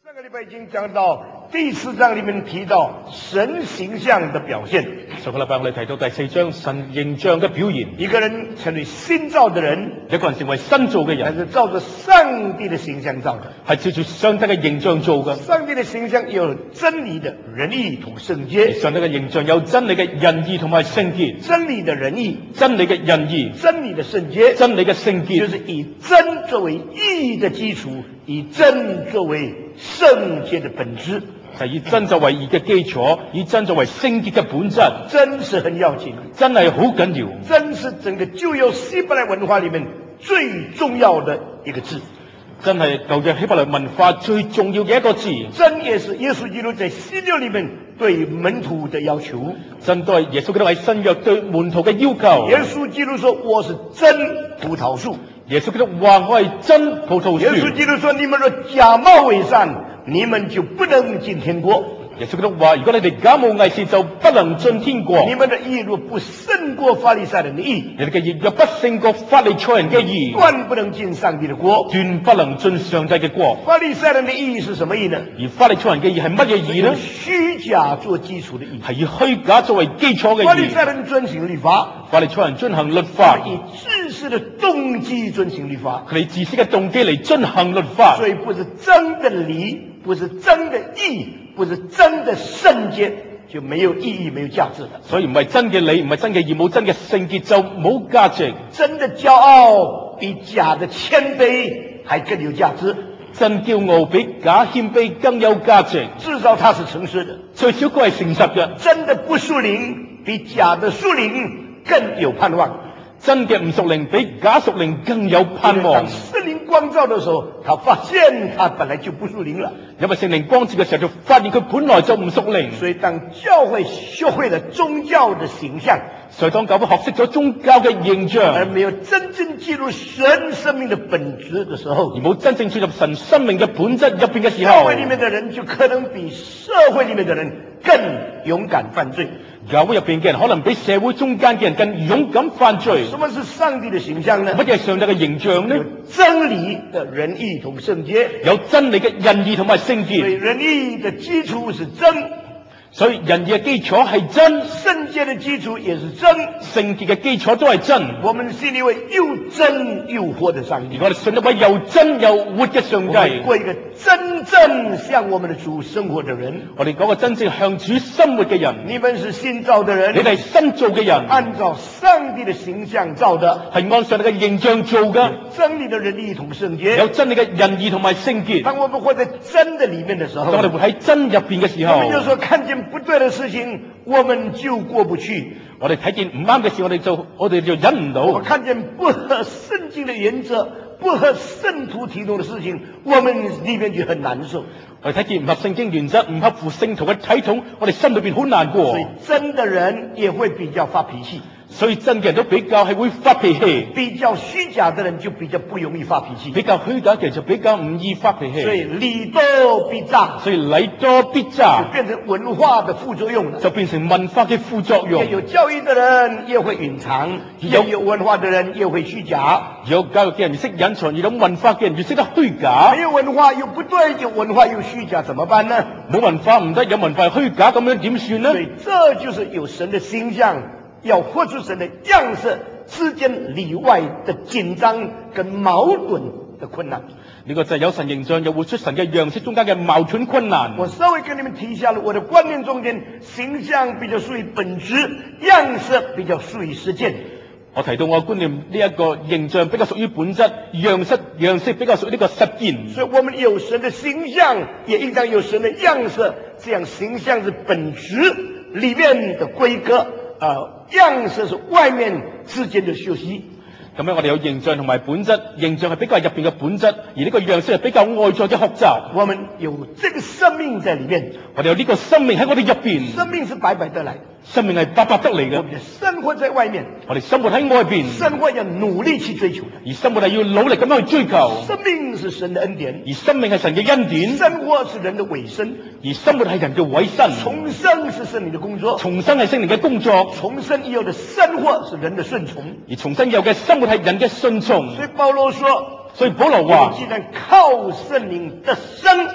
上个礼拜已经講到第4章裏面提到神形象的表現。 上個禮拜我哋提到第4章神形象嘅表現。 一個人成為新造的人， 一個人成為新造嘅人， 係照着上帝的形象造的， 係照住上帝嘅形象做嘅。 上帝的形象有真理的仁義同聖潔。 上帝嘅形象有真理嘅仁義同埋聖潔。 真理的仁義， 真理嘅仁義， 真理的聖潔， 真理嘅聖潔， 就是以真作為義的基礎，以真作為聖潔的本質。 就以真作為義嘅基礎，以真作為聖潔嘅本質。 真是很要緊， 真係好緊要。 真是整個舊約希伯來文化裏面最重要的一個字。 真係舊約希伯來文化最重要嘅一個字。 真也是耶穌基督在新約裏面對門徒的要求。 真都係耶穌基督喺新約對門徒嘅要求。 耶穌基督說：我是真葡萄樹。 耶穌基督話我係真葡萄樹。 耶穌基督說：你們若假冒為善，你們就不能進天國。 耶穌基督話：如果你哋假冒偽善，就不能進天國。 你們的義若不勝過法利賽人的義， 你哋嘅義若不勝過法利賽人嘅義， 斷不能進上帝的國。 斷不能進上帝嘅國。 法利賽人的義是什麼義呢？ 而法利賽人嘅義係乜嘢義呢？ 虛假做基礎的義， 係以虛假作為基礎嘅義。 法利賽人遵行律法， 法利賽人遵行律法， 以自私的動機遵行律法， 佢哋自私嘅動機嚟遵行律法， 所以不是真的理，不是真的義，不是真的聖潔，就沒有意義，沒有價值的。 所以唔係真嘅理，唔係真嘅義，冇真嘅聖潔就冇價值。 真的驕傲比假的謙卑還更有價值。 真驕傲比假謙卑更有價值。 至少他是誠實的， 最少佢係誠實嘅。 真的不屬靈比假的屬靈更有盼望。 真嘅唔屬靈比假屬靈更有盼望。 當聖靈光照的時候，他發現他本來就不屬靈了。 因為聖靈光照嘅時候，就發現佢本來就唔屬靈。 所以當教會學會了宗教的形象， 所以當教會學識咗宗教嘅形象， 而沒有真正進入神生命的本質的時候， 而冇真正進入神生命嘅本質入邊嘅時候， 教會裏面的人就可能比社會裏面的人更勇敢犯罪。 教會入邊嘅人可能比社會中間嘅人更勇敢犯罪。 什麼是上帝的形象呢？ 乜嘢係上帝嘅形象呢？ 有真理的仁義同聖潔， 有真理嘅仁義同埋聖潔。 所以仁義的基礎是真， 所以仁義嘅基礎係真， 聖潔的基礎也是真， 聖潔嘅基礎都係真。 我們信一位又真又活的上帝， 而我哋信一位又真又活嘅上帝， 我們過一個真正向我們的主生活的人。 我哋講個真正向主生活嘅人。 你們是新造的人， 你哋係新造嘅人， 按照上帝的形象造的， 係按上帝嘅形象做嘅， 真理的仁義同聖潔， 有真理嘅仁義同埋聖潔。 當我們活在真的裏面的時候， 當我哋活喺真入邊嘅時候， 我們有時候看見不對的事情，我們就過不去。 我哋睇見唔啱嘅事，我哋就忍唔到。 我看見不合聖經的原則，不合聖徒體統的事情，我們裏面就很難受。 我哋睇見唔合聖經原則，唔合乎聖徒嘅體統，我哋心裏邊好難過。 所以真的人也會比較發脾氣， 所以真嘅人都比較係會發脾氣， 比較虛假的人就比較不容易發脾氣， 比較虛假嘅人就比較唔易發脾氣。 所以禮多必詐， 所以禮多必詐， 就變成文化的副作用了， 就變成文化嘅副作用。 有教育的人也會隱藏，有文化的人也會虛假。 有教育嘅人越識隱藏，而有文化嘅人越識得虛假。 沒有文化又不對，有文化又虛假，怎麼辦呢？ 冇文化唔得，有文化又虛假，咁樣點算呢？ 所以這就是有神的形象，要活出神的樣式之間裏外的緊張跟矛盾的困難。 呢個就係有神形象又活出神嘅樣式中間嘅矛盾困難。 我稍微跟你們提一下了，我的觀念中間，形象比較屬於本質，樣式比較屬於實踐。 我提到我嘅觀念，呢一個形象比較屬於本質，樣式比較屬於呢個實踐。 所以我們有神的形象，也應當有神的樣式。這樣形象是本質裏面的規格，樣式是外面之間的學習。 咁樣我哋有形象同埋本質，形象係比較入邊嘅本質，而呢個樣式係比較外在嘅學習。 我們有這個生命在裏面， 我哋有呢個生命喺我哋入邊。 生命是白白得來， 生命係白白得嚟嘅。 我們生活在外面， 我哋生活喺外邊， 生活要努力去追求的， 而生活係要努力咁樣去追求。 生命是神的恩典， 而生命係神嘅恩典。 生活是人的委身， 而生活係人嘅委身。 重生是聖靈的工作， 重生係聖靈嘅工作。 重生以後的生活是人的順從， 而重生以後嘅生活係人嘅順從。 所以保羅說， 所以保羅話， 既然靠聖靈得生，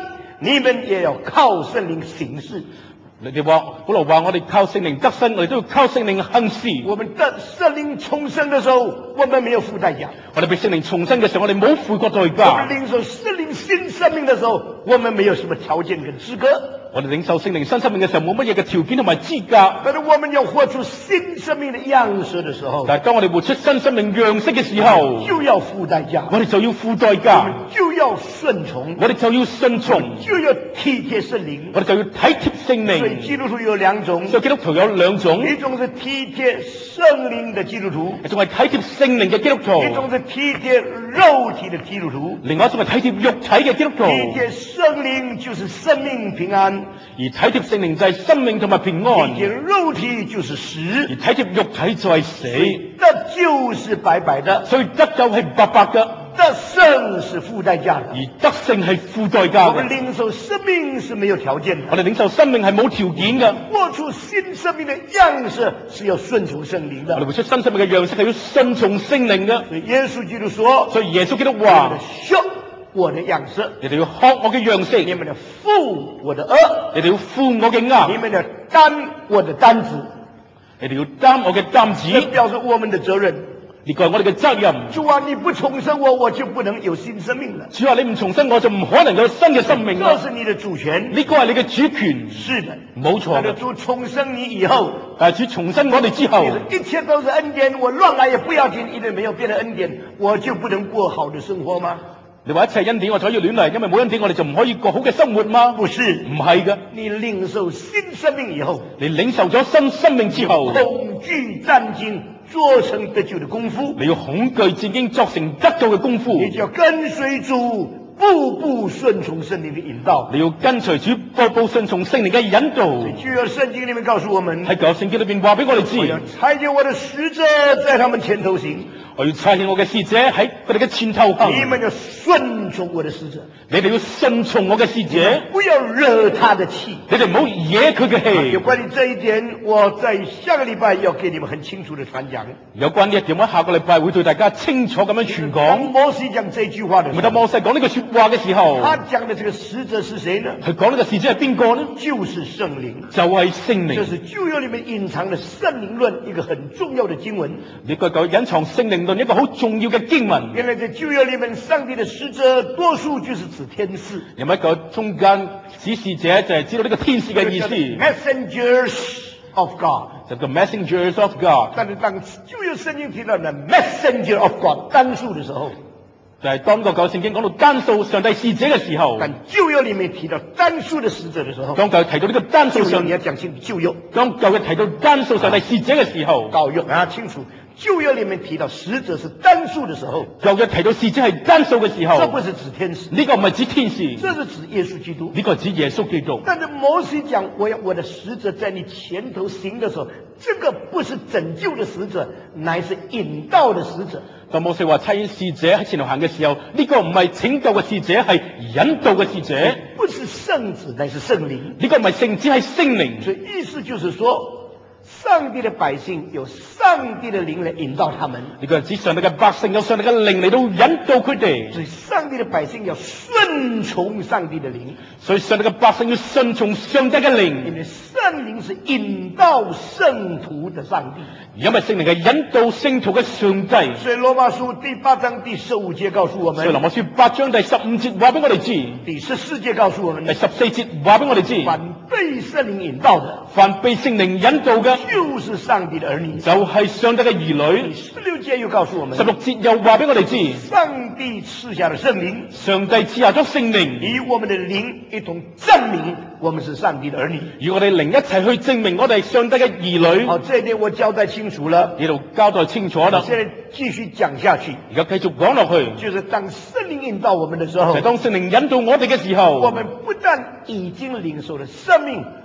你们也要靠聖靈行事。 你哋話保羅話我哋靠聖靈得生，我哋都要靠聖靈行事。 我們得聖靈重生的時候，我們沒有付代價。 我哋被聖靈重生嘅時候，我哋冇付過代我價。 們領受聖靈新生命的時候，我們沒有什麼條件跟資格。 我哋領受聖靈新生命嘅時候，冇乜嘢嘅條件同埋資格。 但是我們要活出新生命的樣式的時候， 但係當我哋活出新生命樣式嘅時候， 就要付代價， 我哋就要付代我價， 們就要順從， 我哋就要順從， 就要體貼聖靈。 我哋就要體貼聖所以靈。 基督徒有兩種， 所以基督徒有兩種， 一種是體貼聖靈的基督徒， 一種係體貼聖靈嘅基督徒， 一種是體貼肉體的基督徒。 另外一種係體貼肉體嘅基督徒。 體貼聖靈就是生命平安， 而體貼聖靈就係生命同埋平安， 體貼肉體就是死， 而體貼肉體就係死。 得救是白白的， 所以得救係白白嘅， 得勝是付代價的。 而得勝係付代價我們嘅。 領受生命是沒有條件的， 我哋領受生命係冇條件嘅， 活出新生命的樣式是要順從聖靈的。 我哋活出新生命嘅樣式係要順從聖靈嘅。 所以耶穌基督說： 所以耶穌基督你們話要：學我的樣式， 你哋要學我嘅樣式， 你們要負我的軛， 你哋要負我嘅你軛， 們要擔我的擔子。 你哋要擔我嘅擔子。 這表示我們的責任。 呢個係我哋嘅責任。 主啊，你不重生我，我就不能有新生命了。 主話你唔重生，我就唔可能有新嘅生命啦。 這是你的主權。 呢個係你嘅主權， 是的， 冇錯嘅。 但是主重生你以後， 但係主重生我哋之後， 一切都是恩典，我亂來也不要緊，因為沒有別的恩典，我就不能過好的生活嗎？ 你話一切恩典我就可以亂嚟，因為冇恩典我哋就唔可以過好嘅生活嗎？ 不是， 唔係嘅。 你領受新生命以後， 你領受咗新生命之後， 恐懼戰兢，做成得救的功夫， 你要恐懼戰兢，作成得救嘅功夫。 你就要跟隨主，步步順從聖靈的引導。 你要跟隨主，步步順從聖靈嘅引導。 舊約聖經裏面告訴我們， 喺舊聖經裏邊話俾我哋知， 我要差遣我的使者在他們前頭行。 我要差遣我嘅使者喺佢哋嘅前頭行。 你們要順從我的使者， 你哋要順從我嘅使者， 不要惹他的氣。 你哋唔好惹佢嘅氣。 有關於這一點，我在下個禮拜要給你們很清楚的傳講。 有關呢一點，我下個禮拜會對大家清楚咁樣傳當講。 摩西講這句話的時候， 當摩西講呢個說話嘅時候， 他講的這個使者是誰呢？ 佢講呢個使者係邊個呢？ 就是聖靈， 就係聖靈。 這是舊約裏面隱藏的聖靈論一個很重要的經文。 呢個隱藏聖靈論一個好重要嘅經文。 原來在舊約裏面，上帝的使者多數就是指天使。 有一個中間指示者就係知道呢個天使嘅意思， Messengers of God， 就叫 Messengers of God。 但是當舊約聖經提到呢 Messenger of God 單數的時候， 就係當個舊聖經講到單數上帝使者嘅時候， 但舊約裏面提到單數的使者的時候， 當舊提到呢個單數上， 你要講清楚舊約。 當舊約提到單數上帝使者嘅時候， 舊約啊清楚。舊約裏面提到使者是單數的時候， 舊約提到使者係單數嘅時候， 這不是指天使， 呢個唔係指天使， 這是指耶穌基督。 呢個係指耶穌基督。 但是摩西講我的使者在你前頭行的時候，這個不是拯救的使者，乃是引導的使者。 當摩西話差遣使者喺前頭行嘅時候，呢個唔係拯救嘅使者，係引導嘅使者， 不是聖子，乃是聖靈。 呢個唔係聖子，係聖靈。 所以意思就是說，上帝的百姓有上帝的靈來引導他們。 呢個係指上帝嘅百姓有上帝嘅靈嚟到引導佢哋。 所以上帝的百姓要順從上帝的靈。 所以上帝嘅百姓要順從上帝嘅靈。 因為聖靈是引導聖徒的上帝。 因為聖靈係引導聖徒嘅上帝。 所以羅馬書第8章第15節告訴我們。 所以羅馬書8章第15節話俾我哋知。 第14節告訴我們。 第14節話俾我哋知。 凡被聖靈引導的， 凡被聖靈引導嘅， 就是上帝的兒女， 就係上帝嘅兒女。 16節又告訴我們。 16節又話俾我哋知。 上帝賜下的聖靈， 上帝賜下咗聖靈， 與我們的靈一同證明我們是上帝的兒女， 與我哋靈一齊去證明我哋係上帝嘅兒女。 好，這一點我交代清楚了， 呢度交代清楚啦。 現在繼續講下去， 而家繼續講落去， 就是當聖靈引導我們的時候， 就當聖靈引導我哋嘅時候， 我們不但已經領受了生命，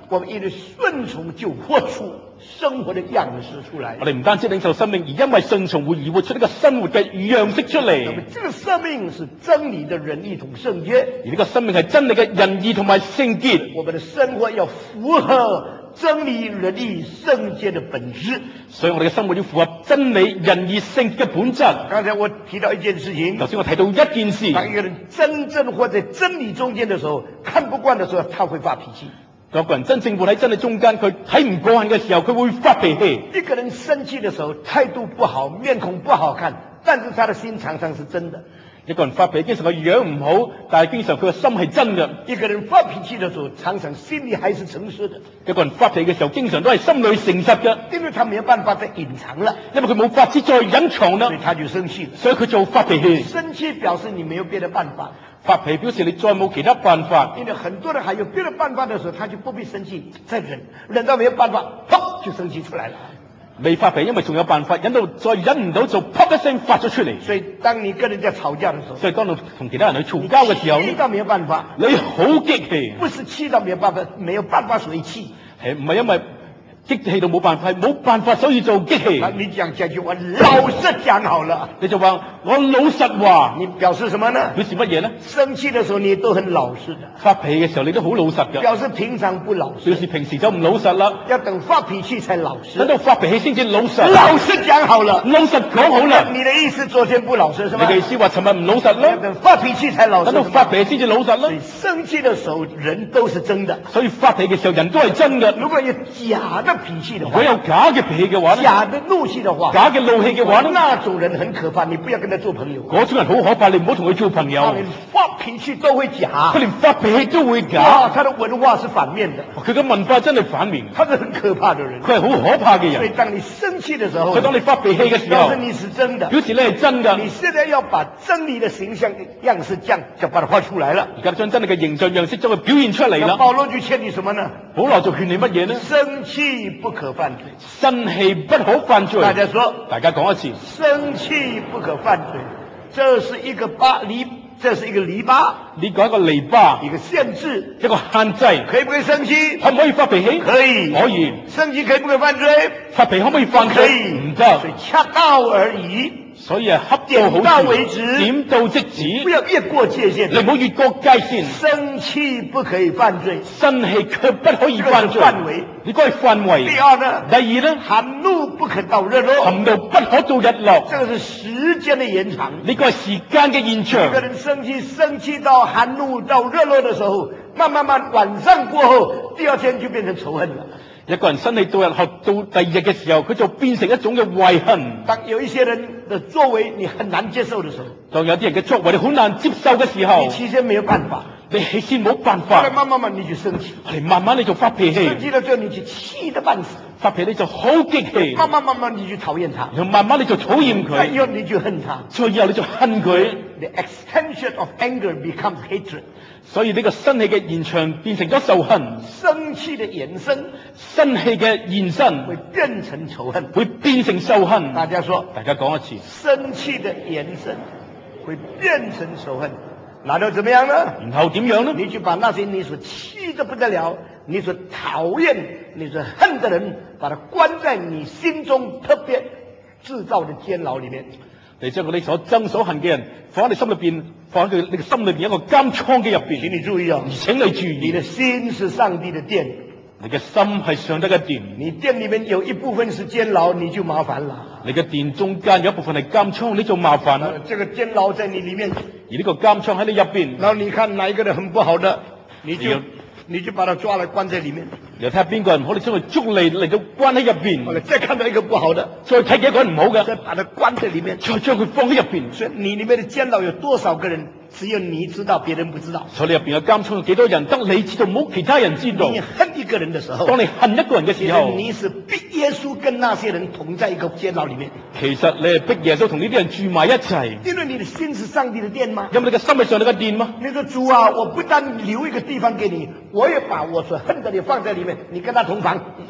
我们因为顺從就活出生活的樣式出來。 我哋唔單止領受生命，而因為順從會而活出呢個生活嘅樣式出嚟。 那麼這個生命是真理的仁義同聖潔， 而呢個生命係真理嘅仁義同埋聖潔。 我們的生活要符合真理仁義聖潔的本質。 所以我哋嘅生活要符合真理仁義聖潔嘅本質。 剛才我提到一件事情， 頭先我提到一件事， 當一個人真正活在真理中間的時候，看不慣的時候，他會發脾氣。 當一個人真正活喺真理中間，佢睇唔過眼嘅時候，佢會發脾氣。 一個人生氣的時候，態度不好，面孔不好看，但是他的心常常是真的。 一個人發脾氣，經常個樣唔好，但係經常佢個心係真嘅。 一個人發脾氣的時候，常常心裡還是誠實的。 一個人發脾氣嘅時候，經常都係心裏誠實嘅， 因為他沒有辦法再隱藏了， 因為佢冇法子再隱藏啦， 所以他就生氣了。 所以佢就發脾氣。 生氣表示你沒有別的辦法， 發脾氣表示你再冇其他辦法。 因為很多人還有別的辦法的時候，他就不必生氣，再忍，忍到沒有辦法，砰就生氣出來了。 未發脾氣，因為仲有辦法，忍到再忍唔到就啪一聲發咗出嚟。 所以當你跟人家吵架的時候， 所以當你同其他人去嘈交嘅時候， 氣到沒有辦法， 你好激氣， 不是氣到沒有辦法，沒有辦法所以氣， 係唔係因為激氣到冇辦法，係冇辦法所以就激氣。 那你講這句話，老實講好了， 你就話我老實話， 你表示什麼呢？ 表示乜嘢呢？ 生氣的時候你都很老實的， 發脾氣嘅時候你都好老實㗎， 表示平常不老表實， 示平時就唔老實啦， 要等發脾氣才老實。 等到發脾氣先至老實。 老實講好了， 老實講好啦。 你的意思昨天不老實是嗎？ 你嘅意思話尋日唔老實要啦， 等發脾氣才老實。 等到發脾氣先至老實啦。 所以生氣的時候人都是真的， 所以發脾氣嘅時候人都係真嘅。 如果有假的脾氣的如果話， 有假嘅脾氣嘅話呢， 假的怒氣的話， 假嘅怒氣嘅話呢， 那種人很可怕，你不要跟他做朋友。 嗰種人好可怕，你唔好同佢做朋友。 他連發脾氣都會假佢，連發脾氣都會哇， 假， 他的文化是反面的， 佢嘅文化真係反面， 他是很可怕的人。 佢係好可怕嘅人。 所以當你生氣的時候， 所以當你發脾氣嘅時候表示，你是真的。 表示你係真㗎。 你現在要把真理的形象樣式這樣就把它畫出來了。 而家將真理嘅形象樣式將佢表現出嚟那啦。 保羅就勸你什麼呢？ 保羅就勸你乜嘢呢？ 生氣不可犯罪。 生氣不可犯罪。 大家說， 大家講一次， 生氣不可犯罪，這是一個這是一個籬笆， 呢個係一個籬笆， 一個限制， 一個限制。 可以不可以生氣？ 可唔可以發脾氣？ 可以， 可以。 生氣可以不可以犯罪？ 發脾氣可唔可以犯可罪？ 以， 唔得。 所以恰到而已， 所以係恰到點到好處， 為止， 點到即止， 不要越過界限。 你唔好越過界線。 生氣不可以犯罪， 生氣卻不可以犯罪。 這個是範圍。 呢個係範圍。 第二呢？ 第二呢？ 含怒不可到日落， 含怒不可到日落。 這個是時間的延長。 呢個係時間嘅延長一個。人生氣到含怒到日落的時候，慢晚上過後，第二天就變成仇恨了。 一個人生氣到日後到第二日嘅時候，佢就變成一種嘅懷恨。 當有一些人的作為你很難接受的時候， 當有啲人嘅作為你好難接受嘅時候， 你起先沒有辦法， 你起先冇辦後來法， 慢慢你就生氣， 嚟慢慢你就發脾氣， 生氣了之後你就氣得半死， 發脾氣你就好激氣， 慢慢你就討厭他， 然後慢慢你就討厭佢， 再以後你就恨他。 再以後你就恨佢。 The extension of anger becomes hatred， 所以呢個生氣嘅延長變成咗仇恨， 生氣的延伸生氣嘅延伸會變成仇恨。 會變成仇恨。 大家說， 大家講一次， 生氣的延伸會變成仇恨，那就怎麼樣呢？ 然後點樣呢？ 你就把那些你所氣得不得了、你所討厭、你所恨的人，把它關在你心中特別製造的監牢裡面。 你將嗰啲所憎所恨嘅人放喺你心裏邊，放喺佢你嘅心裏邊一個監倉嘅入邊。 請你注意啊！ 而請你注意， 你的心是上帝的殿， 你嘅心係上帝嘅殿。 你殿裡面有一部分是監牢，你就麻煩了。 你嘅殿中間有一部分係監倉，你就麻煩啦。 這個監牢在你裡面， 而呢個監倉喺你入邊， 然後你看哪一個人很不好的，你就把他抓來關在裡面。 又睇下邊個人唔好，你將佢捉嚟到關喺入邊。 後來再看到一個不好的， 再睇幾個人唔好嘅， 再把他關在裡面， 再將佢放喺入邊。 所以你裡面的監牢有多少個人，只有你知道，別人不知道。 所以你入邊嘅監倉有幾多人，得你知道，冇其他人知道。 你恨一個人的時候， 當你恨一個人嘅時候， 你是逼耶穌跟那些人同在一個監牢裡面。 其實你係逼耶穌同呢啲人住埋一齊。 因為你的心是上帝的殿嗎？ 因為你嘅心係上帝嘅殿嗎？ 你說主啊，我不但留一個地方給你，我也把我所恨的你放在裡面，你跟他同房。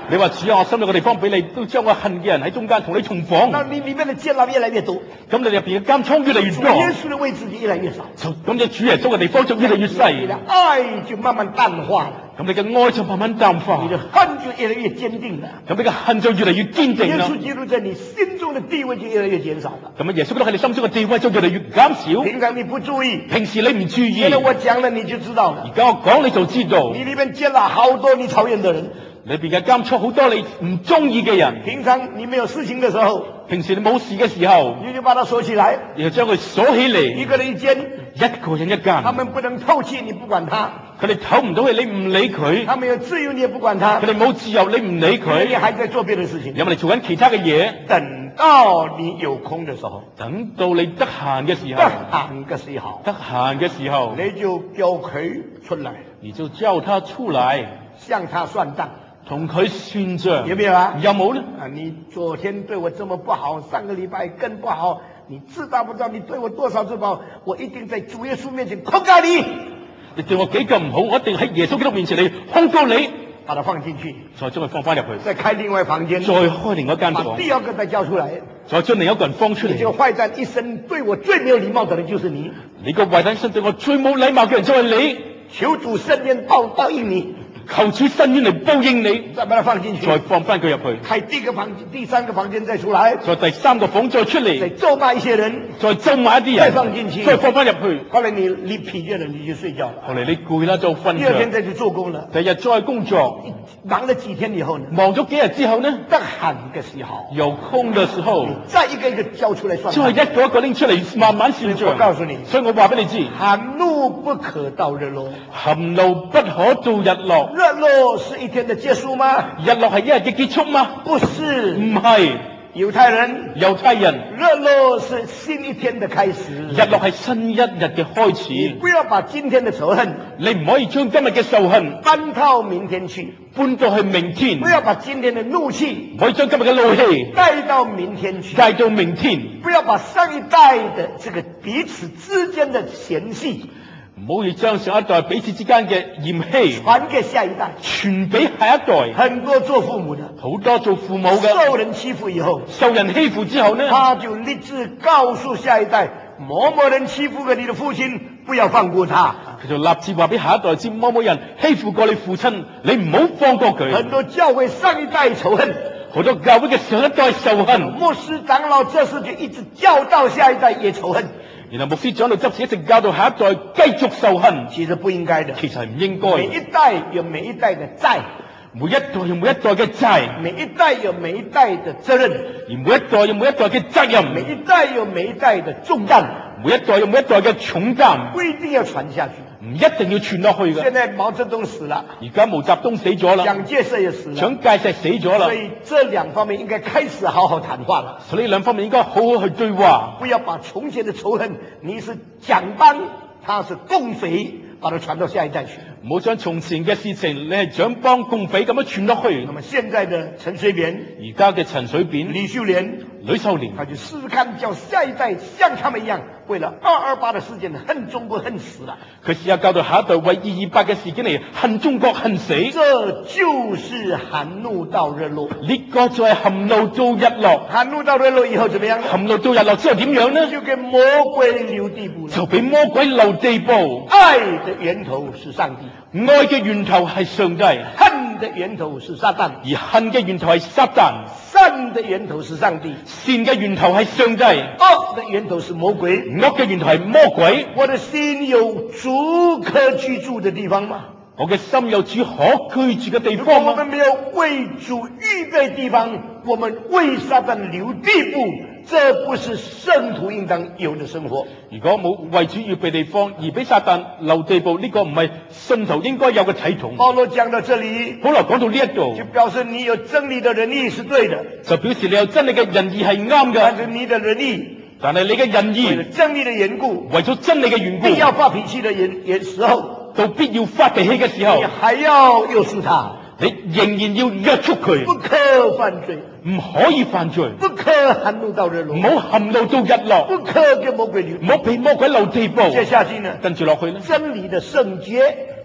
你話主啊，我心裏個地方俾你，都將我恨嘅人喺中間同你重逢。 那你里面的监牢越來越多， 咁你入邊嘅監倉越嚟越主多， 耶穌的位置就越來越少， 咁你主耶穌嘅地方就越嚟越你細的，愛就慢慢淡化了， 咁你嘅愛就慢慢淡化你，的恨就越來越堅定了， 咁你嘅恨就越嚟越堅定啦。 耶穌基督在你心中的地位就越來越減少了。 咁啊，耶穌都喺你心中嘅地位就越嚟越減少。 平常你不注意， 平時你唔注意， 現在我講了你就知道了。 而家我講你就知道， 你裏面見了好多你討厭的人， 裏邊嘅監倉好多你唔中意嘅人。 平常你沒有事情的時候， 平時你冇事嘅時候， 你就把它鎖起來， 然後將佢鎖起嚟， 一個人一間， 一個人一間。 他們不能透氣，你不管他， 佢哋唞唔到氣，你唔理佢； 他們有自由，你也不管他佢，哋冇自由，你唔理因為佢你。還在做別的事情。 因為你做緊其他嘅嘢， 等到你有空的時候， 等到你得閒嘅時得候， 閒嘅時候， 得閒嘅時候， 你就叫佢出來， 你就叫他出嚟， 向他算賬， 同佢算賬。 有沒有啊？ 有冇呢？ 啊，你昨天對我這麼不好，上個禮拜更不好，你知道不知道你對我多少次不好？我一定在主耶穌面前控告你， 你對我幾咁唔好，我一定喺耶穌基督面前嚟控告你， 把它放進去， 再將佢放翻入去， 再開另外房間， 再開另一間把房， 第二個再叫出來。 再將另一個人放出嚟。 你這個壞蛋一生對我最沒有禮貌的人就是你， 你個壞蛋一生對我最冇禮貌嘅人就係你， 求主伸冤報應你， 求主伸冤嚟報應你， 再把它放進去， 再放翻佢入去， 開第一個房間、第三個房間再出來， 再第三個房再出再嚟， 咒罵一些人， 再咒罵一啲再人， 放進去， 再放翻入去。 後來你疲倦了，你就睡覺了， 後嚟你攰啦就瞓着， 第二天再去做工了， 第日再工作， 忙了幾天以後呢， 忙咗幾日之後呢， 得閒嘅時候， 有空嘅時候， 再一個一個交出來算再賬。 一個一個拎出嚟慢慢算賬。 我告訴你， 所以我話俾你知， 含怒不可到日落， 含怒不可到日落。 日落是一天的結束嗎？ 日落係一日嘅結束嗎？ 不是， 唔係， 猶太人， 猶太人日落是新一天的開始。 日落係新一日嘅開你始。 不要把今天的仇恨你唔可以將今日嘅仇恨搬到明天去， 搬到去明天， 不要把今天的怒氣唔可以將今日嘅怒氣帶到明天去， 帶到明天， 不要把上一代的這個彼此之間的嫌隙唔可以將上一代彼此之間嘅嫌棄傳給下一代。 傳俾下一代。 很多做父母的好多做父母嘅受人欺負以後， 受人欺負之後呢， 他就立志告訴下一代，某某人欺負過你的父親，不要放過他。 佢就立志話俾下一代知，某某人欺負過你父親，你唔好放過佢。 很多教會上一代仇恨， 好多教會嘅上一代仇恨， 牧師長老這時就一直教導下一代也仇恨， 然後牧師長老執事一直教導下一代繼續仇恨， 其實不應該的。 其實係唔應每該。 一代有每一代的債， 每一代有每一代嘅債， 每一代有每一代的責任， 而每一代有每一代嘅責任， 每一代有每一代的重擔， 每一代有每一代嘅重擔， 不一定要傳下去。 唔一定要傳落去嘅。 現在毛澤東死了， 而家毛澤東死咗啦， 蔣介石也死了， 蔣介石死咗啦所，以這兩方面應該開始好好談話了。 所以呢兩方面應該好好去對話， 不要把從前的仇恨，你是蔣幫，他是共匪，把它傳到下一代去。 唔好將從前嘅事情你係蔣幫共匪咁樣傳落去那。麼現在的陳水扁、 而家嘅陳水扁、 李秀蓮， 呂秀蓮， 他就試試看，叫下一代像他們一樣，為了228的事件恨中國恨死了。 佢試下教導下一代為228嘅事件嚟恨中國恨死。 這就是含怒到日落。 呢個就係含怒到日落， 含怒到日落以後怎麼樣？ 含怒到日落之後點樣呢？ 就給魔鬼留地步了。 就俾魔鬼留地步。 愛的源頭是上帝， 愛嘅源頭係上帝， 恨的源頭是撒旦， 而恨嘅源頭係撒旦。 善的源頭是上帝， 善嘅源頭係上帝， 惡的源頭是魔鬼。 惡嘅源頭係魔鬼。 我的心有主可居住的地方嗎？ 我嘅心有主可居住嘅地如果方嗎？ 我們沒有為主預備地方，我們為撒旦留地步，這不是聖徒應當有的生活。 如果冇為主預備地方，而俾撒旦留地步，呢個唔係信徒應該有嘅體統。 保羅講到這裡， 保羅講到呢一度就，表示你有真理的仁義是對的， 就表示你有真理嘅仁義係啱嘅， 但是你的仁義但係你嘅仁為了義真理的緣故， 為咗真理嘅緣必要故， 發脾氣的時候， 到必要發脾氣嘅時候你，還要約束他， 你仍然要約束佢， 不可犯罪， 唔可以犯罪， 不可含怒到日落唔，好含怒到日落， 不可給魔鬼留唔好俾魔鬼留地步。 接下去呢， 跟住落去呢， 真理的聖潔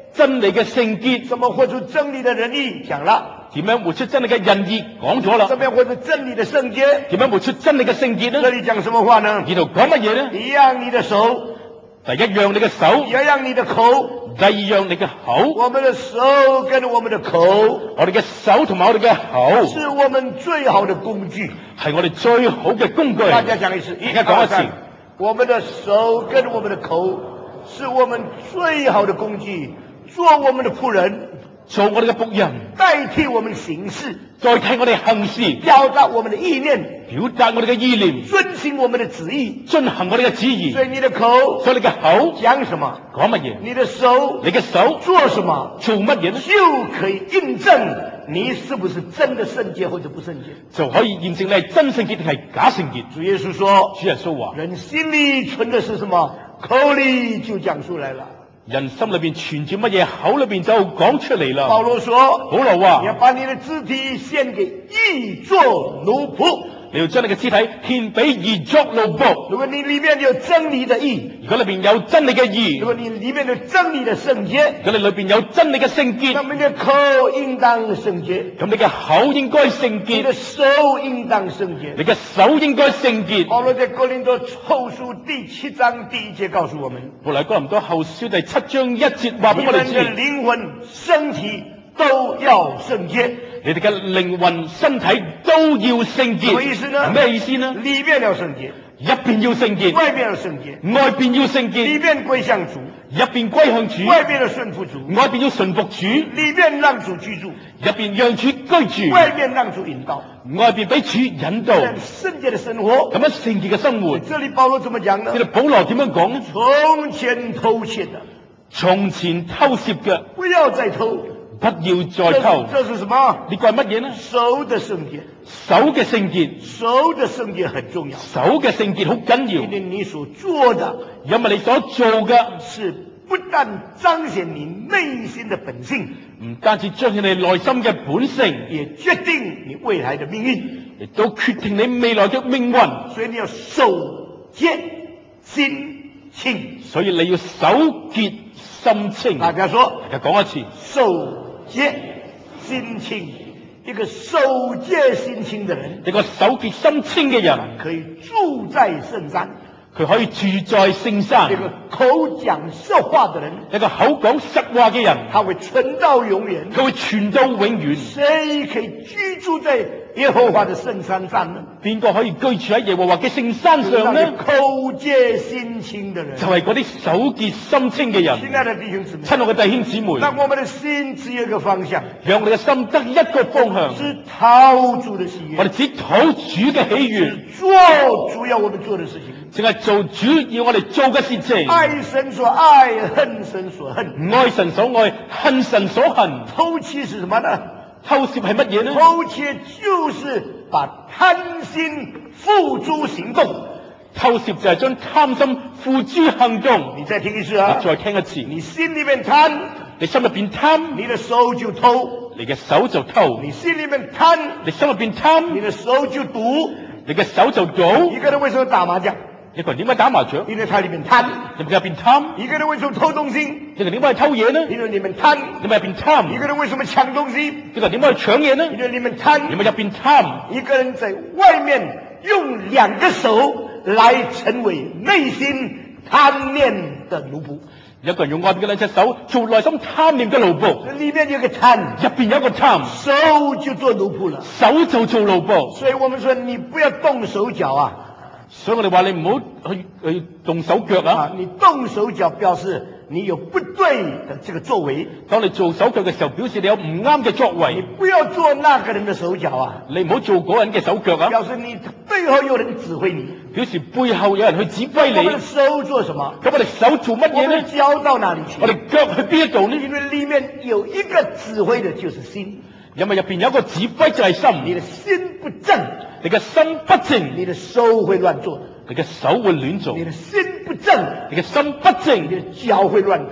真理嘅聖潔， 怎麼活出真理的仁義？講了。 點樣活出真理嘅仁義？講咗啦。 怎麼樣活出真理的聖潔？ 點樣活出真理嘅聖潔呢？ 這裡講什麼話呢？ 呢度講乜嘢呢？ 第一樣你的手， 第一樣你嘅手， 第二樣你的口， 第二樣你嘅口。 我們的手跟我們的口， 我哋嘅手同埋我哋嘅口， 是我們最好的工具， 係我哋最好嘅工具。 大家講一次， 大家講一次。 我們的手跟我們的口，是我們最好的工具，做我們的僕人， 做我哋嘅僕人， 代替我們行事， 代替我哋行事， 表達我們的意念， 表達我哋嘅意念， 遵行我們的旨意， 進行我哋嘅旨意。 所以你的口， 所以你嘅口講什麼？ 講乜嘢？ 你的手， 你嘅手做什麼？ 做乜嘢呢？ 就可以印證你是不是真的聖潔或者不聖潔， 就可以驗證你係真聖潔定係假聖潔。 主耶穌說， 主耶穌話： 人心裏存的是什麼，口裏就講出來了。 人心裏邊存住乜嘢，口裏邊就講出嚟啦。 保羅說： 保羅話： 你要把你的肢體獻給義做奴僕。 你要將你嘅肢體獻俾義作奴僕。 如果你裏面有真理的義， 如果裏邊有真理嘅義， 如果你裏面有真理的聖潔， 如果你裏邊有真理嘅聖潔， 那麼你的口應當聖潔， 咁你嘅口應該聖潔， 你的手應當聖潔， 你嘅手應該聖潔。 保羅在哥林多後書第7章第1節告訴我們， 保羅喺哥林多後書第7章1節話俾我哋知， 你們的靈魂、身體都要聖潔。 你哋嘅靈魂、身體都要聖潔。 什麼意思呢？ 咩意思呢？ 裏面要聖潔， 入邊要聖潔， 外面要聖潔， 外邊要聖潔， 裏面歸向主， 入邊歸向主， 外面要順服主， 外邊要順服主， 裏面讓主居住， 入邊讓主居住， 外面讓主引導， 外邊俾主引導。 這樣聖潔的生活， 咁樣聖潔嘅生活， 這裡保羅怎麼講呢？ 呢度保羅點樣講呢？ 從前偷竊的， 從前偷竊嘅， 不要再偷， 不要再偷。 這是什麼？ 呢個係乜嘢呢？ 手的聖潔， 手嘅聖潔， 手的聖潔很重要， 手嘅聖潔好緊要， 因為你所做的因為你所做嘅是不但彰顯你內心的本性， 唔單止彰顯你內心嘅本性， 也決定你未來的命運， 亦都決定你未來嘅命運。 所以你要手潔心清。 所以你要手潔心清。 大家說， 大家講一次， 手潔心清。一個手潔心清的人， 一個手潔心清嘅人， 可以住在聖山。 佢可以住在聖山。 一個口講實話的人， 一個口講實話嘅人， 他會存到永遠。 佢會傳到永遠。 誰可以居住在耶和華的聖山上呢？ 邊個可以居住喺耶和華嘅聖山上呢？ 口潔心清的人， 就係嗰啲手潔心清嘅人。 親愛的弟兄姊妹， 親愛嘅弟兄姊妹， 讓我們的心只有一個方向， 讓我哋嘅心得一個方向， 是討主的喜悅。 我哋只討主嘅喜悅， 做主要我們做的事情， 淨係做主要我哋做嘅事情。 愛神所愛，恨神所恨。 愛神所愛，恨神所恨。 偷竊是什麼呢？ 偷竊係乜嘢呢？ 偷竊就是把貪心付諸行動。 偷竊就係將貪心付諸行動。 你再聽一次啊！ 再聽一次。 你心裏面貪， 你心入邊貪， 你的手就偷； 你嘅手就偷。 你心裏面貪， 你心入邊貪， 你的手就賭； 你嘅手就賭。 一個人為什麼打麻將？ 一個人點解打麻雀？ 因為他裏面貪。 因為入邊貪。 一個人為什麼偷東西？ 一個人點解去偷嘢呢？ 因為裏面貪。 因為入邊貪。 一個人為什麼搶東西？ 一個人點解去搶嘢呢？ 因為裏面貪。 因為入邊貪。 一個人在外面用兩個手來成為內心貪念的奴僕。 一個人用外邊嘅兩隻手做內心貪念嘅奴僕。 裏面有個貪， 入邊有一個貪， 手就做奴僕了。 手就做奴僕。 所以我們說你不要動手腳啊。 所以我哋話你唔好去動手腳啊！ 你動手腳表示你有不對的這個作為。 當你做手腳嘅時候，表示你有唔啱嘅作為。 你不要做那個人的手腳啊！ 你唔好做嗰人嘅手腳啊！ 表示你背後有人指揮你。 表示背後有人去指揮你。 我們的手做什麼？ 咁我哋手做乜嘢呢？ 我哋腳到哪裡去？ 我哋腳去邊一度呢？ 因為裏面有一個指揮的，就是心。 因為入邊有一個指揮就係心。 你的心不正， 你嘅心不正， 你的手會亂做的。 你嘅手會亂做。 你的心不正， 你嘅心不正， 你的腳會亂跑的。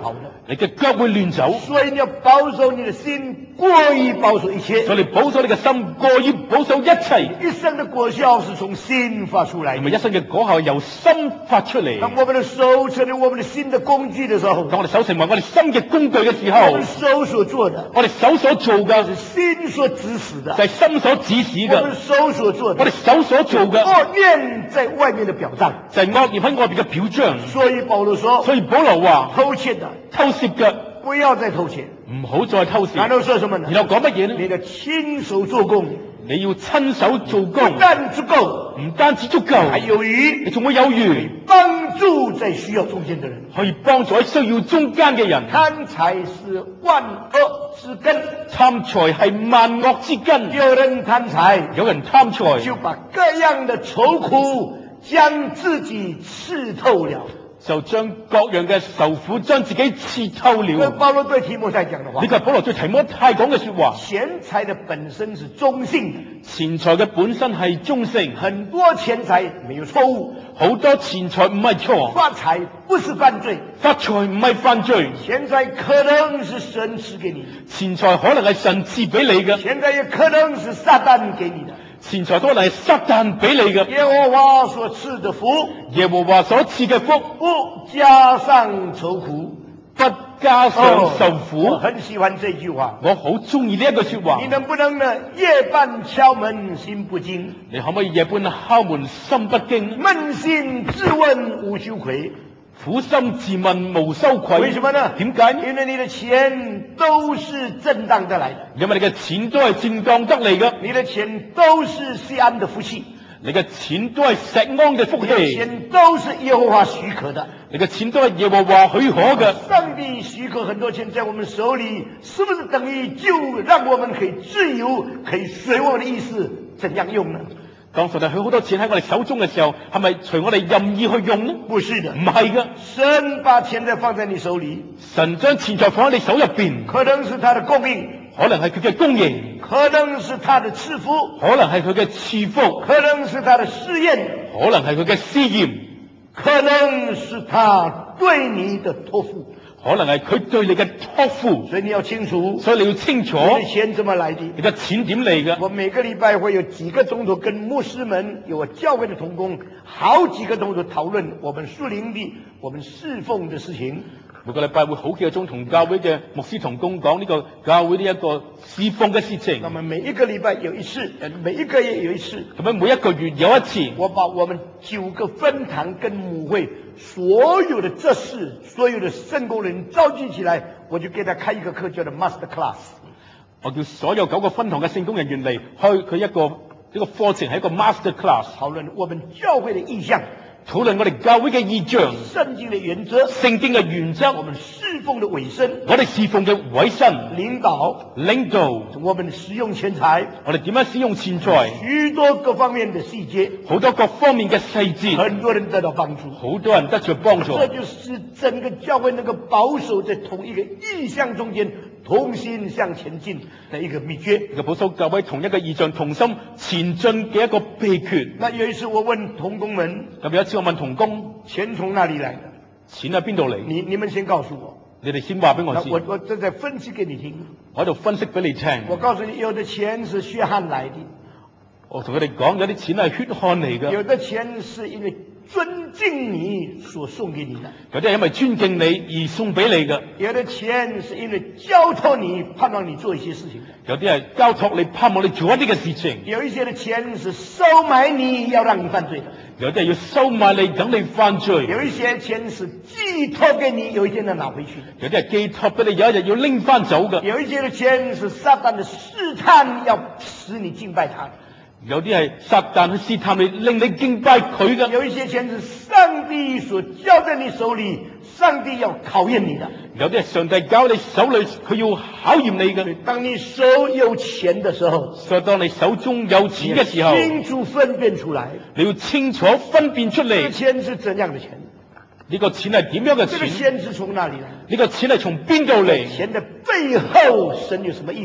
你嘅腳會亂走， 所以你要保守你的心，过于保守一切。 所以你保守你嘅心過於保守一切。 一生的果效是從心發出來的。 同埋一生嘅果效由心發出嚟。 當我們的手成為我們的心的工具的時候， 當我哋手成為我哋心嘅工具嘅時我候， 們手所做的， 我哋手所做嘅是心所指使的， 就係心所指使我們嘅。 手所做的， 我哋手所做嘅惡念在外面的表彰。 就係惡業喺外邊嘅表彰。 所以保羅說， 所以保羅話： 偷竊的偷竊嘅不要再偷竊。 唔好再偷竊。 然後說什麼呢？ 然後講乜嘢呢？ 你的親手做工， 你要親手做工， 不但足夠， 唔單止足夠， 還有餘， 你仲會有餘， 幫助在需要中間的人。 可以幫助喺需要中間嘅人。 貪財是萬惡之根， 貪財係萬惡之根。 有人貪財， 有人貪財， 就把各樣的愁苦將自己刺透了。 就將各樣嘅愁苦將自己刺透了。 保羅對提摩太講的話， 呢個係保羅對提摩太講嘅說話。 錢財的本身是中性的， 錢財嘅本身係中性， 很多錢財沒有錯誤， 好多錢財唔係錯， 發財不是犯罪， 發財唔係犯罪， 錢財可能是神賜給你， 錢財可能係神賜俾你嘅， 錢財也可能是撒旦給你的， 錢財都可能係撒旦俾你嘅。 耶和華所賜的福， 耶和華所賜嘅福， 不加上愁苦， 不加上受苦。 我很喜歡這句話。 我好中意呢一句說話。 你能不能呢？夜半敲門心不驚， 你可唔可以夜半敲門心不驚？ 捫心自問無羞愧， 苦心自問無羞愧。 為什麼呢？ 點解？ 因為你的錢都是正當得來的， 因為你嘅錢都係正當得嚟嘅， 你的錢都是錫安的福氣， 你嘅錢都係錫安嘅福你的氣， 錢都是耶和華許可的， 你嘅錢都係耶和華許可嘅。 上帝許可很多錢在我們手裏，是不是等於就讓我們可以自由，可以隨我們的意思怎樣用呢？ 當上帝許好多錢喺我哋手中嘅時候，係咪隨我哋任意去用呢？ 不是的， 唔係嘅。 神把錢財放在你手裏， 神將錢財放喺你手入邊， 可能是他的供應， 可能係佢嘅供應， 可能是他的賜福， 可能係佢嘅賜福， 可能是他的試驗， 可能係佢嘅試驗， 可能是他對你的託付。 可能係佢對你嘅託付。 所以你要清楚， 所以你要清楚， 你的錢怎麼來的？ 你嘅錢點嚟嘅？ 我每個禮拜會有幾個鐘頭跟牧師們，有我教會的同工，好幾個鐘頭討論我們屬靈的、我們侍奉的事情。 每個禮拜會好幾個鐘同教會嘅牧師同工講呢個教會呢一個侍奉嘅事情。 那麼每一個禮拜有一次，每一個月有一次。 咁樣每一個月有一次， 我把我們9個分堂跟母會所有的執事、所有的聖工人召集起來，我就給他開一個課，叫做 Master Class。 我叫所有9個分堂嘅聖工人員嚟開佢一個課程，係一個 Master Class， 討論我們教會的意向， 討論我哋教會嘅意象、 聖經的原則、 聖經嘅原則、 我們侍奉的委身、 我哋侍奉嘅委身、 領導、 我們使用錢財、 哋點樣使用錢財， 許多各方面的細節， 好多各方面嘅細節， 很多人得到幫助， 好多人得着幫助。 這就是整個教會能夠保守在同一個意向中間，同心向前進的一個秘訣。 呢個保守教會同一個意象同心前進嘅一個秘訣。 那有一次我問同工們， 咁有一次我問同工， 錢從哪裡來的？ 錢喺邊度嚟？ 你們先告訴我， 你哋先話俾我知。 我正在分析給你聽。 我喺度分析俾你聽。 我告訴你，有的錢是血汗來的。 我同佢哋講，有啲錢係血汗嚟嘅。 有的錢是因為尊敬你所送給你的。 有啲係因為尊敬你而送俾你嘅。 有的錢是因為交託你，盼望你做一些事情的。 有啲係交託你，盼望你做一啲嘅事情。 有一些的錢是收買你，要讓你犯罪的。 有啲係要收買你，等你犯罪。 有一些錢是寄託給你，有一天要拿回去的。 有啲係寄託俾你，有一日要拎翻走嘅。 有一些的錢是撒旦的試探，要使你敬拜他。 有啲係撒旦去試探你，令你敬拜佢嘅。 有一些錢是上帝所交在你手裏，上帝要考驗你的。 有啲係上帝交你手裏，佢要考驗你嘅。 當你手有錢的時候， 所以當你手中有錢嘅時候， 清楚分辨出來， 你要清楚分辨出嚟。 這個錢是怎樣的錢？ 呢個錢係點樣嘅錢？ 這個錢是從哪裡來？ 呢個錢係從邊度嚟？ 錢的背後，神有什麼意思？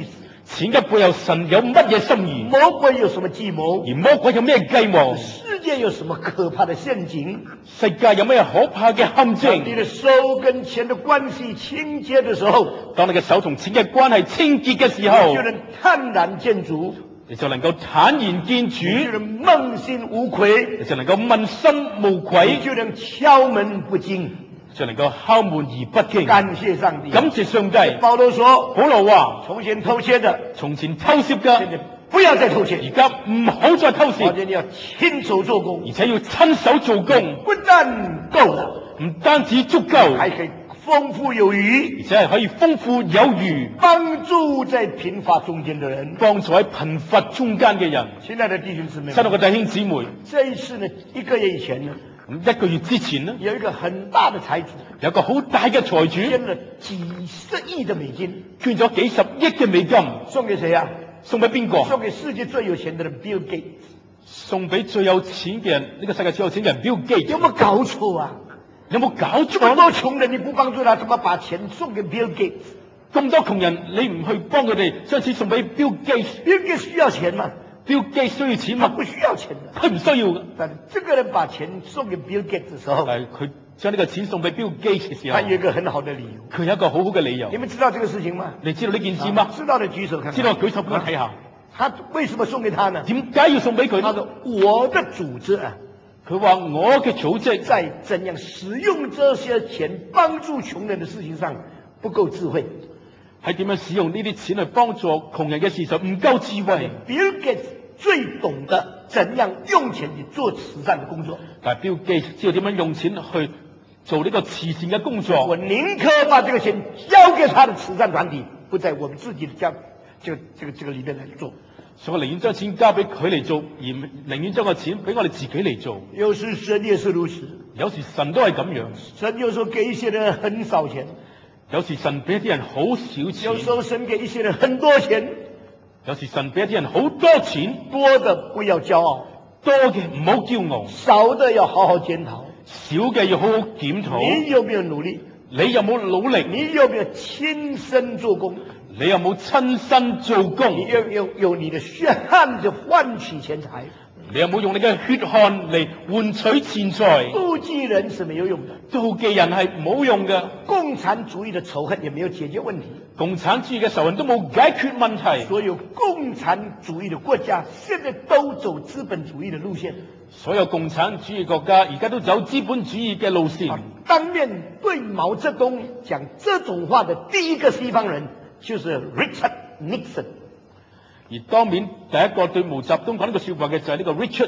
錢嘅背後神有乜嘢心意？ 魔鬼有什麼計謀？ 而魔鬼有咩計謀？ 世界有什麼可怕的陷阱？ 世界有咩可怕嘅陷當你阱？ 的手跟錢的關係清潔的時候， 當你嘅手同錢嘅關係清潔嘅時你候就，能坦然見主， 你就能夠坦然見主， 你就能問心無愧， 你就能夠問心無你愧， 就能敲門不驚。 就能夠敲門而不驚。 感謝上帝， 感謝上帝。 保羅說， 保羅話： 從前偷竊的， 從前偷竊現嘅， 在不要再偷而竊， 家唔好再偷而竊， 且你要親手做工而，且要親手做工， 不但夠了， 唔單止足夠， 還可以豐富有餘， 而且係可以豐富有餘， 幫助在貧乏中間的人。 幫助喺貧乏中間嘅人。 親愛的弟兄姊妹們， 親愛嘅弟兄姊妹， 這一次呢，1個月以前呢， 咁一個月之前呢， 有一個很大的財主有個好大嘅財主捐了幾十億的美金， 捐咗幾十億嘅美金， 送給誰啊？ 送俾邊個？ 送給世界最有錢的人 Bill Gates。 送俾最有錢嘅人，呢個世界最有錢嘅人 Bill 有 Gates。 沒有搞錯啊？ 有冇搞這麼錯？ 多窮人你不幫助他，怎麼把錢送給 Bill Gates？ 咁多窮人，你唔去幫佢哋，將錢送俾 Bill Gates。 Bill Gates 需要錢嗎？ Bill Gates 需要錢嘛？ 他不需要錢的。 佢唔需要嘅。 但是這個人把錢送給 Bill Gates 的時候， 但係佢將呢個錢送俾 Bill Gates 嘅時候他，有一個很好的理由。 佢有一個好好嘅理由你。們知道這個事情嗎？ 你知道呢件事嗎？ 知道的舉手看看。 知道舉手俾我睇下。 他為什麼送給他呢？ 點解要送俾佢呢？ 他說我的組織啊， 佢話我嘅組織在怎樣使用這些錢幫助窮人的事情上不夠智慧。 喺點樣使用呢啲錢去幫助窮人嘅事上唔夠智慧。 Bill Gates 最懂得怎樣用錢去做慈善的工作。 但係 Bill Gates 知道點樣用錢去做呢個慈善嘅工我作。 寧可把這個錢交給他的慈善團體，不在我們自己的家這個裏面來做。 所以我寧願將錢交俾佢嚟做，而寧願將個錢俾我哋自己嚟做。 有時神也是如此， 有時神都係咁樣， 神有時候給一些人很少錢， 有時神俾一啲人好少有錢， 時候神給一些人很多錢。 有時神俾一啲人好多錢， 多的不要驕傲， 多嘅唔好驕傲， 少的要好好檢討。 少嘅要好好檢討。 你有沒有努力？ 你有冇努力？ 你有沒有親身做工？ 你有冇親身做工？ 你有你的血汗就換取錢財？ 你有冇用你嘅血汗嚟換取錢財？ 妒忌人是沒有用的， 妒忌人係冇用嘅， 共產主義的仇恨也沒有解決問題。 共產主義嘅仇人都冇解決問題。 所有共產主義的國家現在都走資本主義的路線。 所有共產主義國家而家都走資本主義嘅路線。 當面對毛澤東講這種話的第一個西方人就是 Richard Nixon。 而當面第一個對毛澤東講呢個說話嘅就係呢個 Richard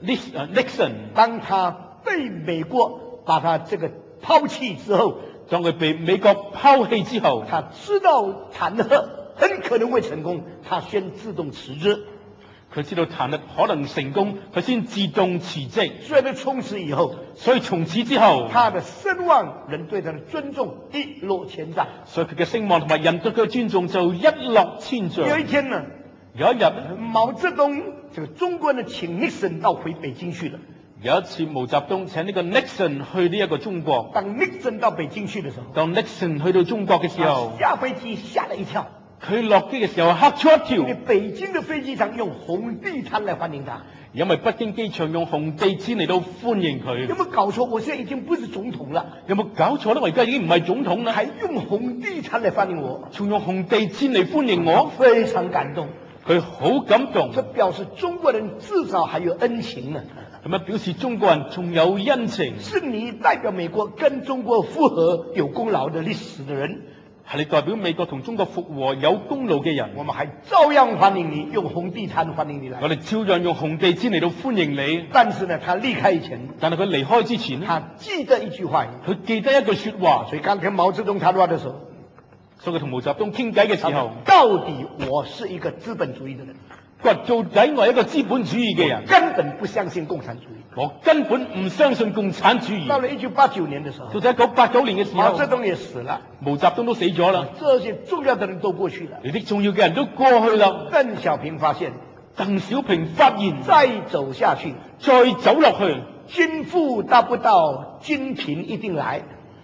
Nixon。 當他被美國把他這個拋棄之後， 當佢被美國拋棄之後， 他知道彈劾很可能會成功，他先自動辭職。 佢知道彈劾可能成功，佢先自動辭職。 所以呢，從此以後， 所以從此之後， 他的聲望、人對他的尊重一落千丈。 所以佢嘅聲望同埋人對佢嘅尊重就一落千丈。 有一天呢， 有一日， 毛澤東這個中國人請 Nixon 到回北京去了。 有一次毛澤東請呢個 Nixon 去呢一個中國。 當 Nixon 到北京去的時候， 當 Nixon 去到中國嘅時候， 下飛機嚇了一跳。 佢落機嘅時候嚇咗一因為跳， 北京的飛機場用紅地毯來歡迎他。 因為北京機場用紅地毯嚟到歡迎佢。 有沒有搞錯？我現在已經不是總統了， 有冇搞錯咧？我而家已經唔係總統啦， 還用紅地毯來歡迎我， 仲用紅地毯嚟歡迎我， 非常感動。 佢好感動。 這表示中國人至少還有恩情呢。 咁樣表示中國人仲有恩情。 是你代表美國跟中國復和有功勞的歷史的人， 係你代表美國同中國復和有功勞嘅人， 我們還照樣歡迎你，用紅地毯歡迎你來。 我哋照樣用紅地毯嚟到歡迎你。 但是呢，他離開以前， 但係佢離開之前， 他記得一句話， 佢記得一句說話。 所以剛跟毛澤東談話的時候， 所以佢同毛澤東傾偈嘅時候， 到底我是一個資本主義的人， 佢話到底我係一個資本主義嘅人， 根本不相信共產主義。 我根本唔相信共產主義。 到了1989年的時候， 到咗1989年嘅時候， 毛澤東也死了， 毛澤東都死咗啦， 這些重要的人都過去了。 呢啲重要嘅人都過去啦。 鄧小平發現， 鄧小平發現， 再走下去， 再走落去， 軍富達不到，軍貧一定來。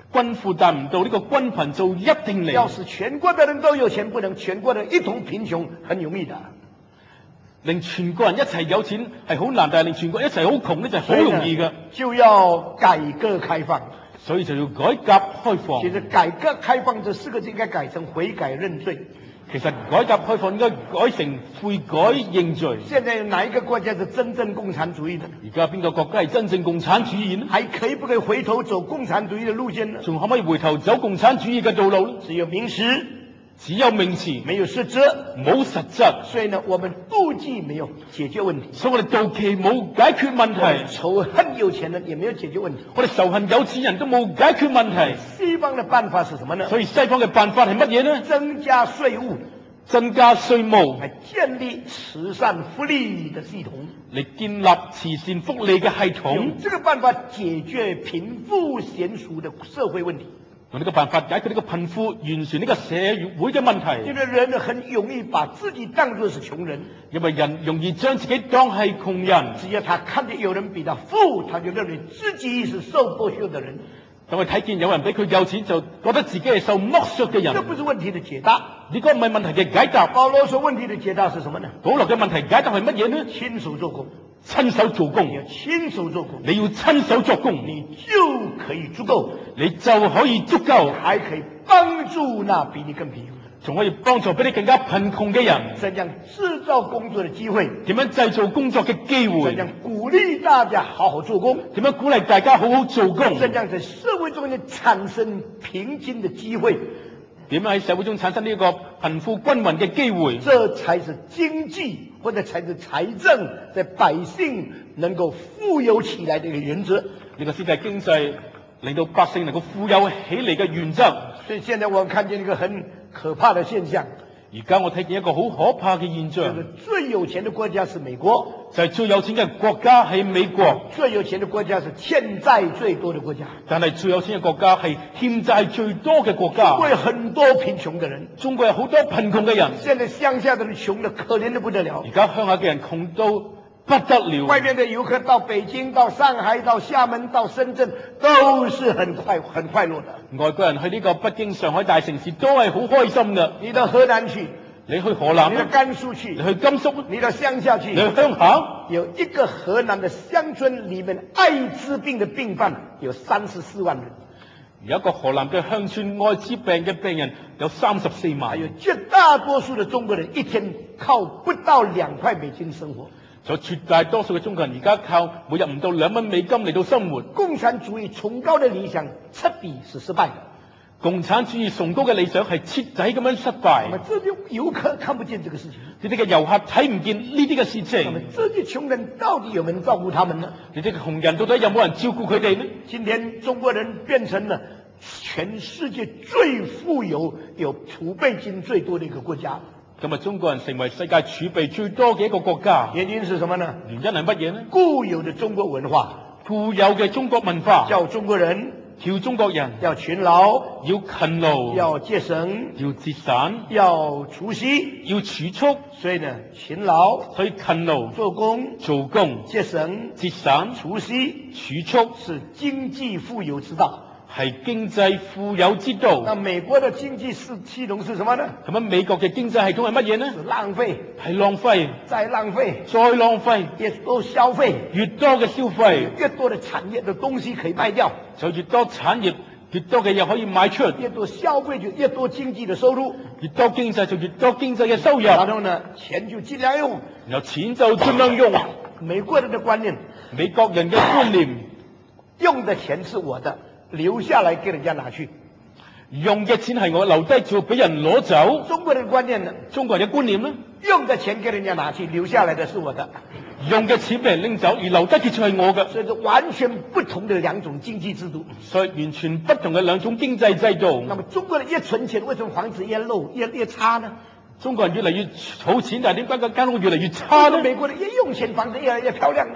均負擔唔到呢個均貧就一定嚟。 要使全國的人都有錢，不能全國的人一同貧窮，很容易的。 令全國人一齊有錢係好難，但係令全國一齊好窮呢就係好容易嘅。 就要改革開放， 所以就要改革開放。 其實改革開放這4個字應該改成悔改認罪。 其實改革開放應該改成悔改認罪。 現在有哪一個國家是真正共產主義的？ 而家邊個國家係真正共產主義呢？ 還可以不可以回頭走共產主義的路線呢？ 仲可唔可以回頭走共產主義嘅道路呢？ 只有名詞， 只有名詞， 沒有實質， 冇實質。 所以呢，我們妒忌沒有解決問題， 所以我哋妒忌冇解決問題， 仇恨有錢人也沒有解決問題， 我哋仇恨有錢人都冇解決問題。 西方的辦法是什麼呢？ 所以西方嘅辦法係乜嘢呢？ 增加稅務， 增加稅務， 來建立慈善福利的系統， 嚟建立慈善福利嘅系統， 用這個辦法解決貧富懸殊的社會問題。 用呢個辦法解決呢個貧富完全呢個社會嘅問題。 因為人很容易把自己當作是窮人， 因為人容易將自己當係窮人， 只要他看見有人比他富，他就認為自己是受剝削的人。 當佢睇見有人比佢有錢，就覺得自己係受剝削嘅人。 這不是問題的解答， 呢個唔係問題嘅解答。 保羅說問題的解答是什麼呢？ 保羅嘅問題解答係乜嘢呢？ 親手做工， 親手做工， 你要親手做工， 你要親手作工， 你就可以足夠， 你就可以足夠， 還可以幫助那比你更貧窮的人， 仲可以幫助比你更加貧窮嘅人。 怎樣製造工作的機會？ 點樣製造工作嘅機會？ 怎樣鼓勵大家好好做工？ 點樣鼓勵大家好好做工？ 怎樣在社會中間產生平均的機會？ 點樣喺社會中產生呢個貧富均勻嘅機會？ 這才是經濟或者才是財政在百姓能夠富有起來的一個原則。 呢個先係經濟令到百姓能夠富有起嚟嘅原則。 所以現在我們看見一個很可怕的現象。 而家我睇見一個好可怕嘅現象， 最有錢的國家是美國， 就係最有錢嘅國家係美國。 最有錢的國家是欠債最多的國家， 但係最有錢嘅國家係欠債最多嘅國家。 中國有很多貧窮的人， 中國有好多貧窮嘅人。 現在鄉下的人窮得可憐得不得了。 而家鄉下嘅人窮到不得了。 外面的遊客到北京、到上海、到廈門、到深圳，都是很快樂的。 外國人去呢個北京、上海大城市都係好開心嘅。 你到河南去， 你去河南， 你到甘肅去， 你去甘肅， 你到鄉下去， 你去鄉下。 有一個河南的鄉村裏面，艾滋病的病患有34萬人。 有一個河南嘅鄉村艾滋病嘅病人有34萬。 還有絕大多數的中國人一天靠不到2塊美金生活。 所以絕大多數嘅中國人而家靠每日唔到2蚊美金嚟到生活。 共產主義崇高的理想徹底是失敗的。 共產主義崇高嘅理想係徹底咁樣失敗。 那麼這些遊客看不見這個事情， 呢啲嘅遊客睇唔見呢啲嘅事情。 那麼這些窮人到底有沒有人照顧他們呢？ 呢啲嘅窮人到底有冇人照顧佢哋呢？ 今天中國人變成了全世界最富有、有儲備金最多的一個國家。 今日中國人成為世界儲備最多嘅一個國家。 原因是什麼呢？ 原因係乜嘢呢？ 固有的中國文化， 固有嘅中國文化， 叫中國人叫中國人要勤勞， 要勤勞， 要節省， 要節省， 要儲蓄， 要儲蓄。 所以呢，勤勞， 所以勤勞做工，節省，儲蓄是經濟富有之道， 係經濟富有之道。 那美國的經濟系統是什麼呢？ 咁美國嘅經濟系統係乜嘢呢？ 是浪費， 係浪費， 再浪費， 再浪費， 越多消費， 越多嘅消費， 越多的產業的東西可以賣掉， 就越多產業，越多嘅嘢可以賣出， 越多消費就越多經濟的收入， 越多經濟就越多經濟嘅收入。 然後呢，錢就盡量用， 然後錢就盡量用。 美國人的觀念， 美國人嘅觀念， 用的錢是我的，留下來給人家拿去。 用嘅錢係我留低，就俾人攞走。 中國人的觀念呢？ 中國人嘅觀念呢？ 用的錢給人家拿去，留下來的是我的。 用嘅錢俾人拎走，而留低嘅就係我嘅。 所以是完全不同的兩種經濟制度。 所以完全不同嘅兩種經濟制度。 那麼中國人越存錢，為什麼房子越差呢？ 中國人越嚟越儲錢，但係點解個間屋越嚟越差呢？ 美國人越用錢，房子越來越漂亮呢？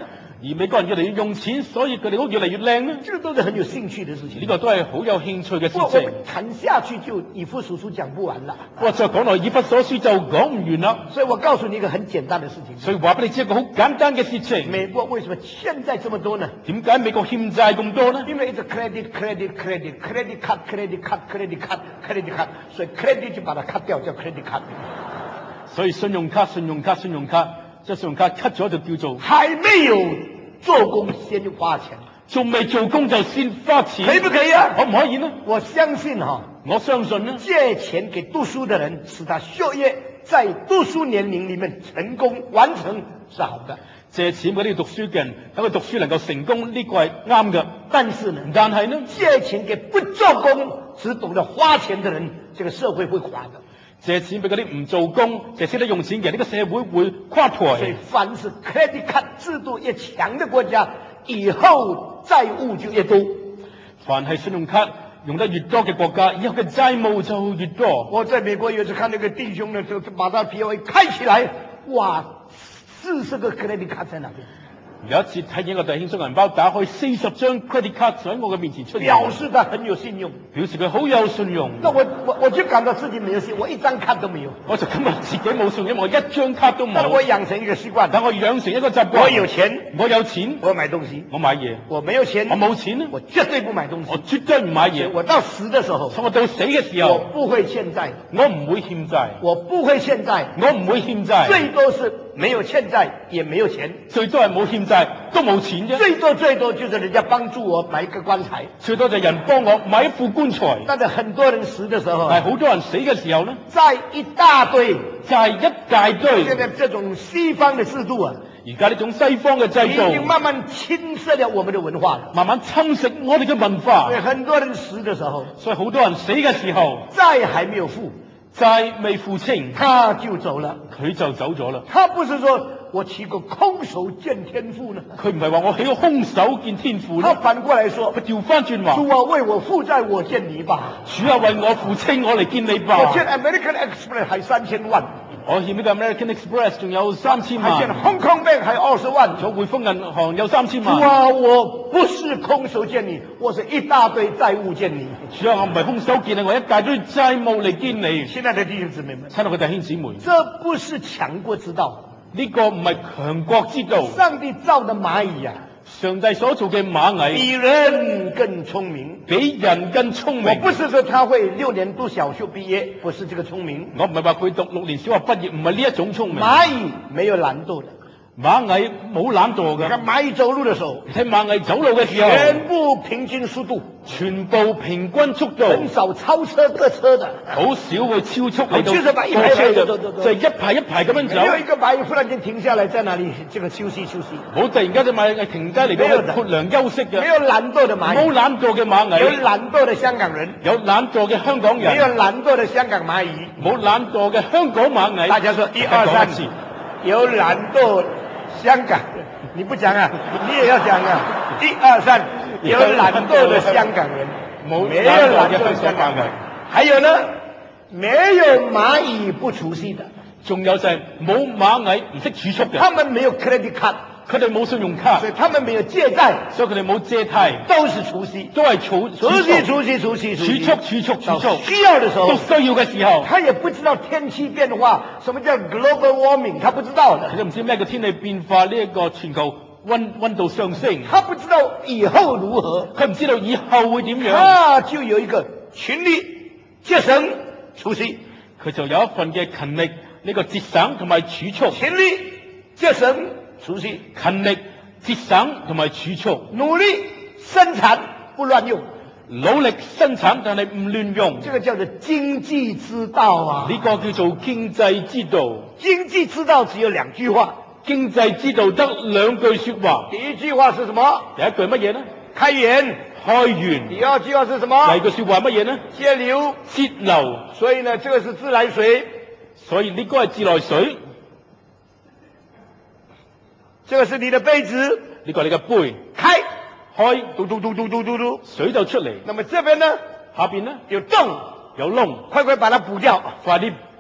而美國人越嚟越用錢，所以佢哋屋越嚟越靚呢？ 這個都是很有興趣的事情。 呢個都係好有興趣嘅事我情。 們談下去就以弗所書講不完了。 我再講落以弗所書就講唔完啦。 所以我告訴你一個很簡單的事情。 所以話俾你知一個好簡單嘅事情。 美國為什麼欠債這麼多呢？ 點解美國欠債咁多呢？ 因為一直 credit cut， 所以 credit 就把它 cut 掉，叫 credit cut。 所以信用卡，即係信用卡 cut 咗就叫做還沒有做工先花錢， 仲未做工就先花錢， 可以不可以啊？ 可唔可以呢？ 我相信我相信呢， 借錢給讀書的人，使他學業在讀書年齡裡面成功完成是好的。 借錢俾啲讀書嘅人，等佢讀書能夠成功，呢個係啱嘅。 但係呢，借錢給不做工只懂得花錢的人，這個社會會垮的。 借錢俾嗰啲唔做工，淨係識得用錢嘅人，呢個社會會垮台。 所以凡是 credit card 制度越強的國家，以後債務就越多。 凡係信用卡用得越多嘅國家，以後嘅債務就越多。 我在美國有一次看那個弟兄呢，就把他皮包一開起來，哇，40個 credit card 在那邊。 有一次睇見一個弟兄將銀包打開，40張 credit card 喺我嘅面前出現， 表示他很有信用， 表示佢好有信用。 那我就感到自己沒有信，我一張卡都沒有。 我就感覺自己冇信用，我一張卡都冇。 但我養成一個習慣， 等我養成一個習慣。 我有錢，我買東西； 我買嘢。 我沒有錢， 我冇錢呢， 我絕對不買東西。 我絕對唔買嘢。 我到死的時候， 我到死嘅時候， 我不會欠債， 我唔會欠債， 我不會欠債， 我唔會欠債， 最多是沒有欠債，也沒有錢， 最多係冇欠債，都冇錢啫。 最多就是人家幫助我買一個棺材， 最多就係人幫我買一副棺材。 但是很多人死的時候， 但係好多人死嘅時候呢， 債一大堆， 債一大堆。 現在這種西方的制度啊， 而家呢種西方嘅制度已經慢慢侵蝕了我們的文化了， 慢慢侵蝕我哋嘅文化。 所以很多人死的時候， 所以好多人死嘅時候， 債還沒有付， 債未付清， 他就走了， 佢就走咗啦。 他不是說我起個空手見天父呢， 佢唔係話我起個空手見天父呢， 他反過來說， 佢調翻轉話， 主啊，為我負債，我見你吧。 主啊，為我付清，我嚟見你吧。 我欠 American Express 還3000萬， 我欠呢個 American Express 仲有3000萬， 還欠 Hong Kong Bank 還20萬， 仲匯豐銀行有3000萬。 主啊，我不是空手見你，我是一大堆債務見你。 主啊，我唔係空手見你，我一大堆債務嚟見你。 親愛的弟兄姊妹們， 親愛嘅弟兄姊妹， 這不是強國之道， 呢個唔係強國之道。 上帝造的螞蟻啊， 上帝所做嘅螞蟻比人更聰明， 比人更聰明。 我不是說他會6年讀小學畢業，不是這個聰明。 我唔係話佢讀6年小學畢業，唔係呢一種聰明。 螞蟻沒有懶惰的， 螞蟻冇懶惰嘅。 你看螞蟻走路的時候， 你睇螞蟻走路嘅時候， 全部平均速度， 全部平均速度， 很少超車過車的， 好少會超速嚟到就是把一排排就係一排一排咁樣走。 沒有一個螞蟻忽然間停下來，在那裡這個休息。 冇突然間隻螞蟻停低嚟到撥涼休息嘅。 沒有懶惰的螞蟻， 冇懶惰嘅螞蟻。 有懶惰的香港人， 有懶惰嘅香港人。 沒有懶惰的香港螞蟻， 冇懶惰嘅香港螞蟻。 大家說1、2、3，有懶惰香港，你不講啊，你也要講啊。1、2、3，有懶惰的香港人，沒有懶惰的香港人。還有呢，沒有螞蟻不除息的， 仲有就係冇螞蟻唔識儲蓄嘅。 他們沒有 credit card， 佢哋冇信用卡， 所以他們沒有借債， 所以佢哋冇借貸， 都是除息， 都係儲蓄， 需要的時候， 都需要嘅時候， 他也不知道天氣變化，什麼叫 global warming，他不知道的， 佢都唔知咩叫天氣變化，呢一個全球溫度上升， 他不知道以後如何， 佢唔知道以後會點樣， 他就有一個勤力節省除息， 佢就有一份嘅勤力呢個節省同埋儲蓄， 勤力節省除息， 勤力節省同埋儲蓄， 努力生產不亂用， 努力生產但係唔亂用， 這個叫做經濟之道啊！ 呢個叫做經濟之道。 經濟之道只有2句話， 經濟之道得2句說話。 第一句話是什麼？ 第一句乜嘢呢？ 開源。 開源。 第二句話是什麼？ 第二句說話乜嘢呢？ 節流。 節流。 所以呢，這個是自來水。 所以呢個係自來水。 這個是你的杯子。 呢個係你嘅杯。開，嘟，水就出嚟。 那麼這邊呢？ 下邊呢？ 有洞， 有窿， 快快把它補掉。 快啲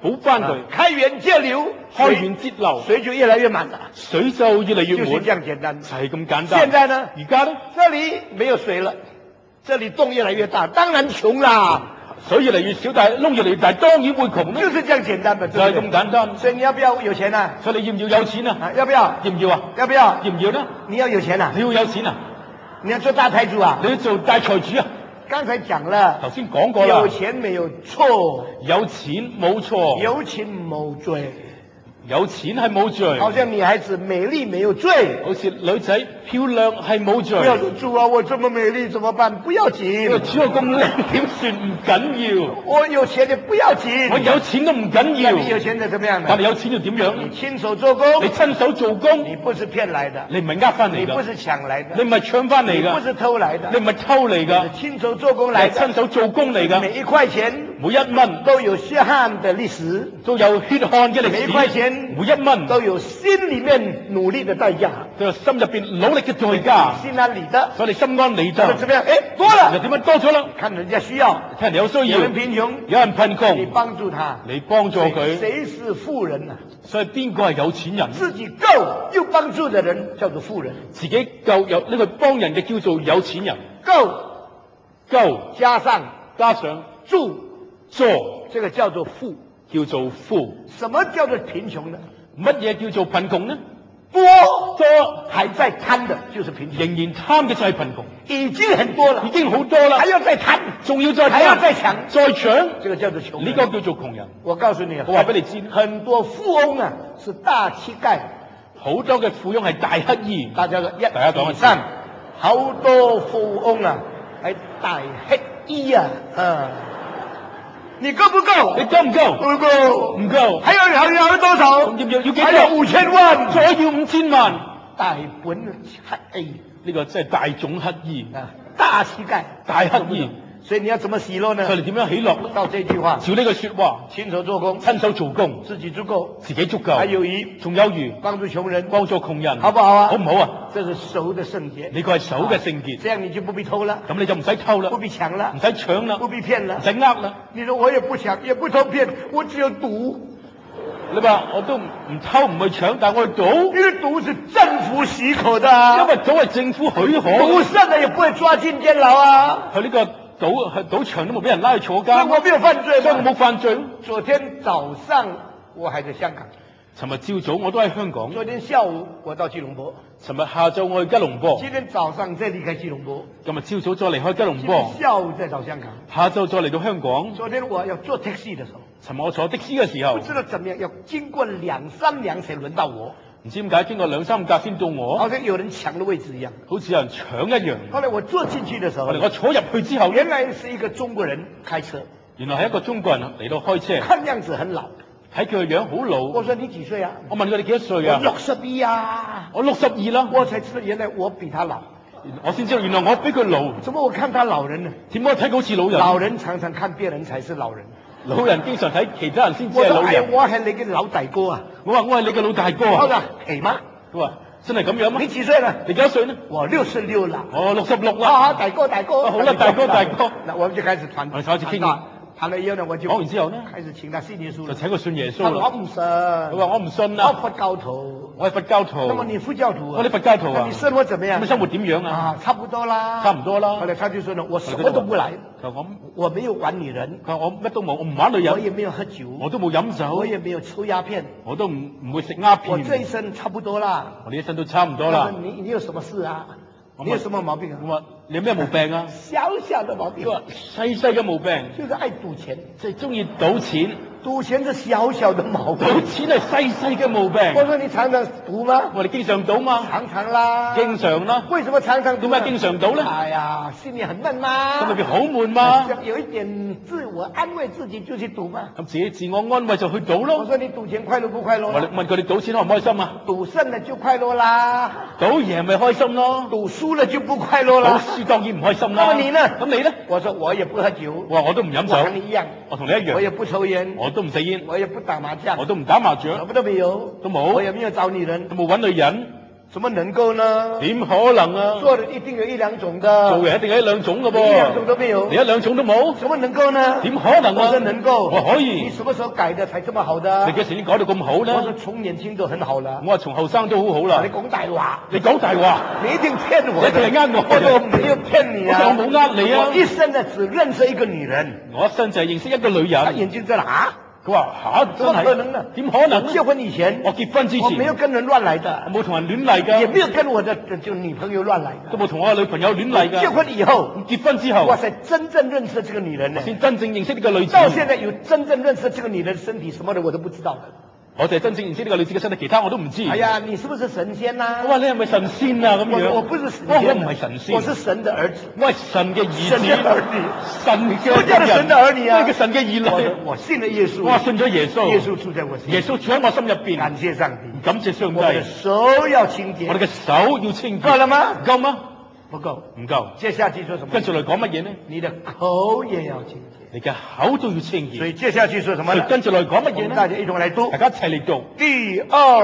補翻佢， 開源節流， 開源節流， 水就越來越滿了， 水就越嚟越就是滿， 這樣簡單。 就係咁簡單。 現在呢， 而家呢， 這裡沒有水了，這裡洞越來越大，當然窮啦。 水越嚟越少，但係窿越嚟越大，當然會窮啦。 就是這樣簡單嘛， 就係咁簡單。 所以你要不要有錢啊？ 所以你要唔要有錢啊？ 要不要？ 要唔要啊？ 要不要？ 要唔要呢？ 你要有錢啊？ 你要有錢啊？ 你要做大財主啊？ 你要做大財主啊？ 剛才講了， 頭先講過啦， 有錢沒有錯， 有錢冇錯， 有錢冇罪。 有錢係冇罪， 好像女孩子美麗沒有罪， 好似女仔漂亮係冇罪。 不要說主啊，我這麼美麗怎麼辦？不要緊， 主我咁靚點算？唔緊要。 我有錢的不要緊， 我有錢都唔緊要。 你有錢的怎麼樣呢？ 但係有錢就點樣？ 你親手做工， 你親手做工， 你不是騙來的， 你唔係呃翻嚟㗎， 你不是搶來的， 你唔係搶翻嚟㗎， 你不是偷來的， 你唔係偷嚟㗎， 你親手做工來的， 親手做工嚟㗎。 每一塊錢， 每一蚊都有血汗的歷史， 都有血汗嘅歷史。 每一塊錢， 每一蚊都有心裏面努力的代價， 都有心入邊努力嘅代價。 心安理得， 所以你心安理得。 怎麼樣？哎，多了， 又點樣多咗啦？ 看人家需要， 睇人哋有需要， 有人貧窮， 有人貧窮， 你幫助他， 你幫助佢。 誰是富人啊？ 所以邊個係有錢人？ 自己夠又幫助的人叫做富人， 自己夠有呢個幫人嘅叫做有錢人。夠加上助，這個叫做富， 叫做富。 什麼叫做貧窮呢？ 乜嘢叫做貧窮呢？ 多還在貪的，就是貧窮。 仍然貪嘅就係貧窮， 已經很多了， 已經好多啦， 還要再貪， 仲要再貪， 還要再搶， 再搶， 這個叫做窮人。 呢個叫做窮人。 我告訴你啊， 我話俾你知， 很多富翁啊是大乞丐， 好多嘅富翁係大乞兒。 大家講一三，好多富翁啊係大乞兒啊，你夠不夠？ 你夠唔夠？ 不夠， 唔夠。 還有多少？ 咁要幾多？ 還有5000萬， 再要5000萬。 大本乞兒， 呢個真係大種乞兒啊，大乞丐， 大乞兒。 所以你要怎麼喜樂呢？ 所以你點樣喜樂？ 到這句話， 照呢個說話， 親手做工， 親手做工， 自己足夠， 自己足夠， 還有餘， 仲有餘， 幫助窮人， 幫助窮人， 好不好啊？ 好唔好啊？ 這是守的聖潔， 呢個係守嘅聖潔， 這樣你就不必偷了， 咁你就唔使偷啦， 不必搶了， 唔使搶啦， 不必騙了， 唔使呃啦。 你說我也不搶，也不偷騙，我只有賭。 你話我都唔偷唔去搶，但我去賭， 因為賭是政府許可的， 因為賭係政府許可， 賭勝了也不會抓進監牢啊。 佢呢個賭場都冇俾人拉去坐監， 我沒有犯罪， 所以我冇犯罪。 昨天早上我還在香港， 尋日朝早我都喺香港， 昨天下午我到吉隆坡， 尋日下晝我去吉隆坡， 今天早上再離開吉隆坡， 今日朝早再離開吉隆坡， 今天下午再到香港， 下晝再嚟到香港。 昨天我要坐 taxi 的時候， 尋日我坐的士嘅時候， 不知道怎麼樣，要經過2、3輛才輪到我， 唔知點解經過2、3格先到我， 好像有人搶了位置一樣， 好似有人搶一樣。 後來我坐進去的時候， 我坐入去之後， 原來是一個中國人開車， 原來係一個中國人嚟到開車， 看樣子很老， 睇佢個樣好老。 我說你幾歲啊？ 我問佢你幾多歲啊？ 我61啊， 我62啦。 我才知道原來我比他老， 我先知道原來我比佢老。 怎麼我看他老人呢？ 點解睇佢好似老人？ 老人常常看別人才是老人， 老人經常睇其他人先至係老人。 我係你嘅老大哥啊！ 我話我係你嘅老大哥啊！ 好啦，係嗎？ 佢話真係咁樣嗎？ 你幾歲啦？ 你幾多歲呢？ 我66啦。 我66啦。 啊，大哥大哥。 好啦，大哥大哥。 那我們就開始談。 我哋開始傾。 談了以後呢，我就講完之後呢， 開始請他信耶穌。 就請佢信耶穌啦。 我唔信。 佢話我唔信啦。 我佛教徒。 我係佛教徒。 那麼你佛教徒啊？ 我哋佛教徒啊。 你生活怎麼樣？ 咁生活點樣啊？ 啊，差不多啦。 差唔多啦。 後來他就說呢，我什麼都不來。 佢話我沒有玩女人。 佢話我乜都冇，我唔玩女人。 我也沒有喝酒。 我都冇飲酒。 我也沒有抽鴉片。 我都唔會食鴉片。 我這一生差不多啦。 我呢一生都差唔多啦。 你有什麼事啊？你有什麼毛病啊？ 我話你有咩毛病啊？ 小小的毛病。 細細嘅毛病。 就是愛賭錢， 即係中意賭錢。 賭錢是小小的毛病。 賭錢係細細嘅毛病。 我說你常常賭嗎？ 我哋經常賭嘛。 常常啦。 經常啦。 為什麼常常賭？ 點解經常賭呢？ 哎呀，心裡很悶嘛。 心裏邊好悶嘛。 有一點自我安慰自己就去賭嘛。 咁自己自我安慰就去賭咯。 我說你賭錢快樂不快樂？ 我問佢哋賭錢開唔開心啊？ 賭勝了就快樂啦。 賭贏咪開心咯。 賭輸了就不快樂啦。 賭輸當然唔開心啦。 咁你呢？ 咁你呢？ 我說我也不喝酒。 我話我都唔飲酒。 我同你一樣。 我同你一樣。 我也不抽煙。 我都唔食煙。 我也不打麻將。 我都唔打麻將。 什麼都沒有。 都冇。 我也沒有找女人。 都冇揾女人。 怎麼能夠呢？ 點可能啊？ 做人一定有一兩種的， 做人一定有一兩種嘅你一兩種噃， 都沒有， 你一兩種都冇， 怎麼能夠呢？ 點可能啊？ 我說能夠， 我可以。 你什麼時候改的才這麼好的？ 你幾時先改到咁好我說咧？ 從年輕就很好了。 我話從後生都好好啦你。講大話， 你講大話， 你一定騙我的， 你一定係呃我我說我沒有騙你啊， 我冇呃你啊我一生呢只認識一個女人， 我一生就係認識一個女人。 她眼睛在哪？ 佢話吓， 怎真係麼可能呢？ 點可能呢？ 我結婚以前， 我結婚之我沒有前， 跟人亂來的我，冇同人亂嚟㗎， 也沒有跟我的就女朋友亂來的。 都冇同我嘅女朋友亂嚟㗎。 結婚以後， 結婚之後， 哇塞，真正認識這個女人呢， 先真正認識呢個女子。 到現在有真正認識這個女人身體什麼的我都不知道的。 我就係真正認識呢個女子嘅身體，其他我都唔知。 哎呀，你是不是神仙呐？ 我話你係咪神仙啊？咁樣， 我不是神我仙， 唔係神仙， 我是神的兒子。 我係神嘅兒子， 神嘅兒女， 神嘅什麼叫做神的兒女啊？ 咩叫神嘅兒女？ 我信了耶穌， 我信咗耶穌， 耶穌住在我心裡， 耶穌住喺我心入邊。 感謝上帝， 感謝上帝， 我們的手要清潔。 我哋嘅手要清潔， 夠了嗎？ 夠嗎？ 不夠， 唔夠。 接下去說什麼？ 跟住嚟講乜嘢呢？ 你的口也要清潔。 你嘅口都要清潔。 所以接下去說什麼呢？ 跟住嚟講乜我嘢呢？ 們大家一同來讀大家一齊嚟讀第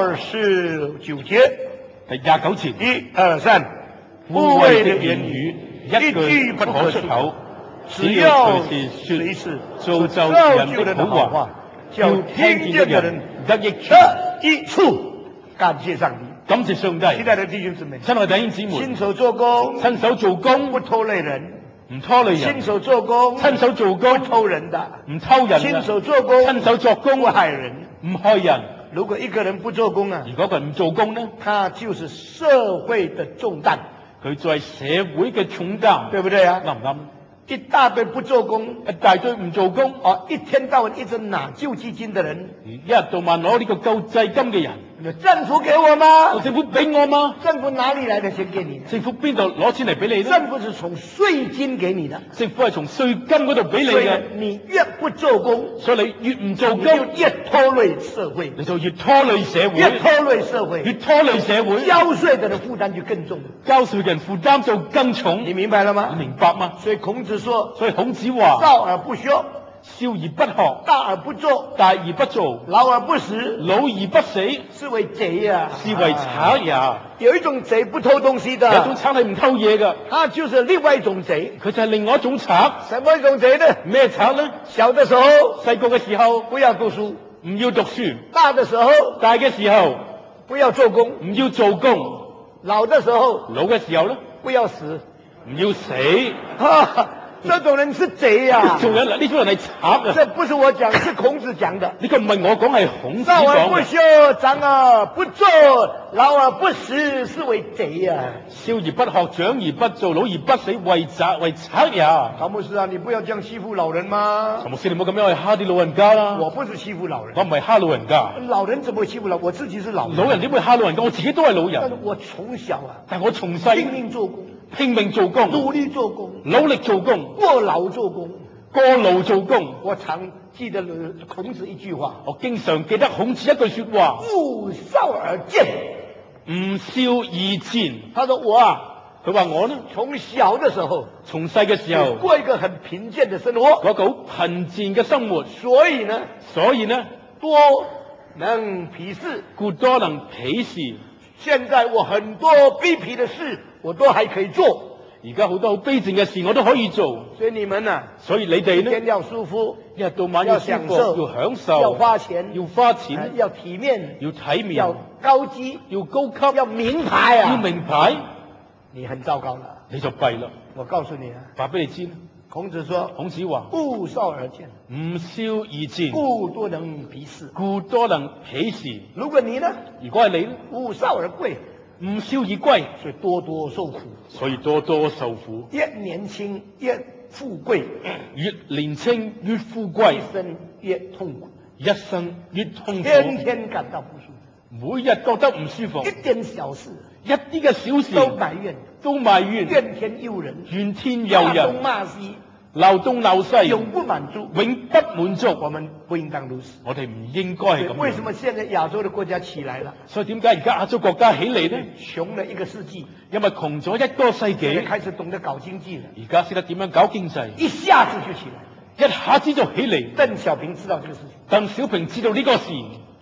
29節， 第29節。 一二三， 污穢的言語一句不可出口， 只要隨隨時時造就人的好話， 叫聽見的人得益處。 得益處。感謝上帝， 感謝上帝。 親愛的弟兄姊妹， 親愛弟兄姊妹， 親手做工， 親手做工不拖累人； 唔拖累人， 親手做工， 親手做工不偷人的； 唔偷人親嘅， 手做工， 親手作工不害人。 唔害人。 如果一個人不做工啊， 如果佢唔做工呢， 他就是社會的重擔， 佢就係社會嘅重擔， 對不對啊？ 啱唔啱？ 一大堆不做工， 一大堆唔做工， 一天到晚一直拿救濟金的人， 一日到晚攞呢個救濟金嘅人， 政府給我嗎？ 政府俾我嗎？ 政府哪裏來的錢給你？ 政府邊度攞錢嚟俾你呢？ 政府是從稅金給你的， 政府係從稅金嗰度俾你嘅， 你越不做工， 所以你越唔做工， 你就越拖累社會， 你就越拖累社會， 越拖累社會， 越拖累社會， 交稅的人負擔就更重， 交稅人負擔就更重。 你明白了你嗎？ 明白嗎？ 所以孔子說： 所以孔子話： 少而不學， 少而不學， 大而不做， 大而不做， 老而不死， 老而不死， 是為賊呀！ 是為賊也。 有一種賊不偷東西的， 有一種賊係唔偷嘢㗎， 他就是另外一種賊。 佢就係另外一種賊。 什麼一種賊呢？ 咩賊呢？ 小的時候細個嘅時候不要讀書， 唔要讀書， 大的時候大嘅時候不要做工， 唔要做工， 老的時候老嘅時候呢不要死。 唔要死。 這種人是賊呀！ 做人嗱，呢種人係賊啊！ 這不是我講，是孔子講的。 呢個唔係我講，係孔子少而不講嘅。 學，長而不做，老而不死，是為賊呀！ 少而不學，長而不做，老而不死，為賊也。 曹牧師啊，你不要這樣欺負老人嗎？ 曹牧師，你唔好咁樣去蝦啲老人家啦。 我不是欺負老人， 我唔係蝦老人家。 老人怎麼會欺負老？我自己是老人。 老人點會蝦老人家？我自己都係老人。 但是我從小啊， 但我從細拼命做工， 拼命做工， 努力做工， 努力做工， 過勞做工。 過勞做工。 我常記得孔子一句話： 我經常記得孔子一句說話： 勿少而賤， 唔少而賤。 他說我啊， 佢話我呢， 從小的時候， 從細嘅時候過一個很貧賤的生活， 過一個好貧賤嘅生活， 所以呢，多能鄙視。 故多能鄙視。 現在我很多卑鄙的事，我都還可以做。 而家好多好卑賤嘅事我都可以做。 所以你們呢， 所以你哋呢， 一天要舒服， 一日到晚要舒服，要享受， 要花錢， 要花錢， 要體面， 要體面， 要高級， 要高級， 要名牌啊！ 要名牌， 你很糟糕了， 你就弊啦。 我告訴你啊， 話俾你知， 孔子說， 孔子話： 勿少而賤， 唔少而賤， 故多能鄙視。 故多能鄙視。 如果你呢， 如果係你呢， 勿少而貴， 唔少而貴， 所以多多受苦。 所以多多受苦。 越年輕越富貴， 越年輕越富貴， 一生越痛苦， 一生越痛苦， 天天感到不舒服， 每日覺得唔舒服， 一點小事一啲嘅小事都埋怨， 都埋怨， 怨天尤人， 怨天尤罵東人， 罵西， 鬧東鬧西， 永不滿足。 永不滿足。 我們不應當如此。 我哋唔應該係咁樣。 為什麼現在亞洲的國家起來了？ 所以點解而家亞洲國家起嚟呢？ 窮了一個世紀， 因為窮咗一個世現在紀， 開始懂得搞經濟了， 而家識得點樣搞經濟， 一下子就起來。 一下子就起嚟。 鄧小平知道這個事情， 鄧小平知道呢個事，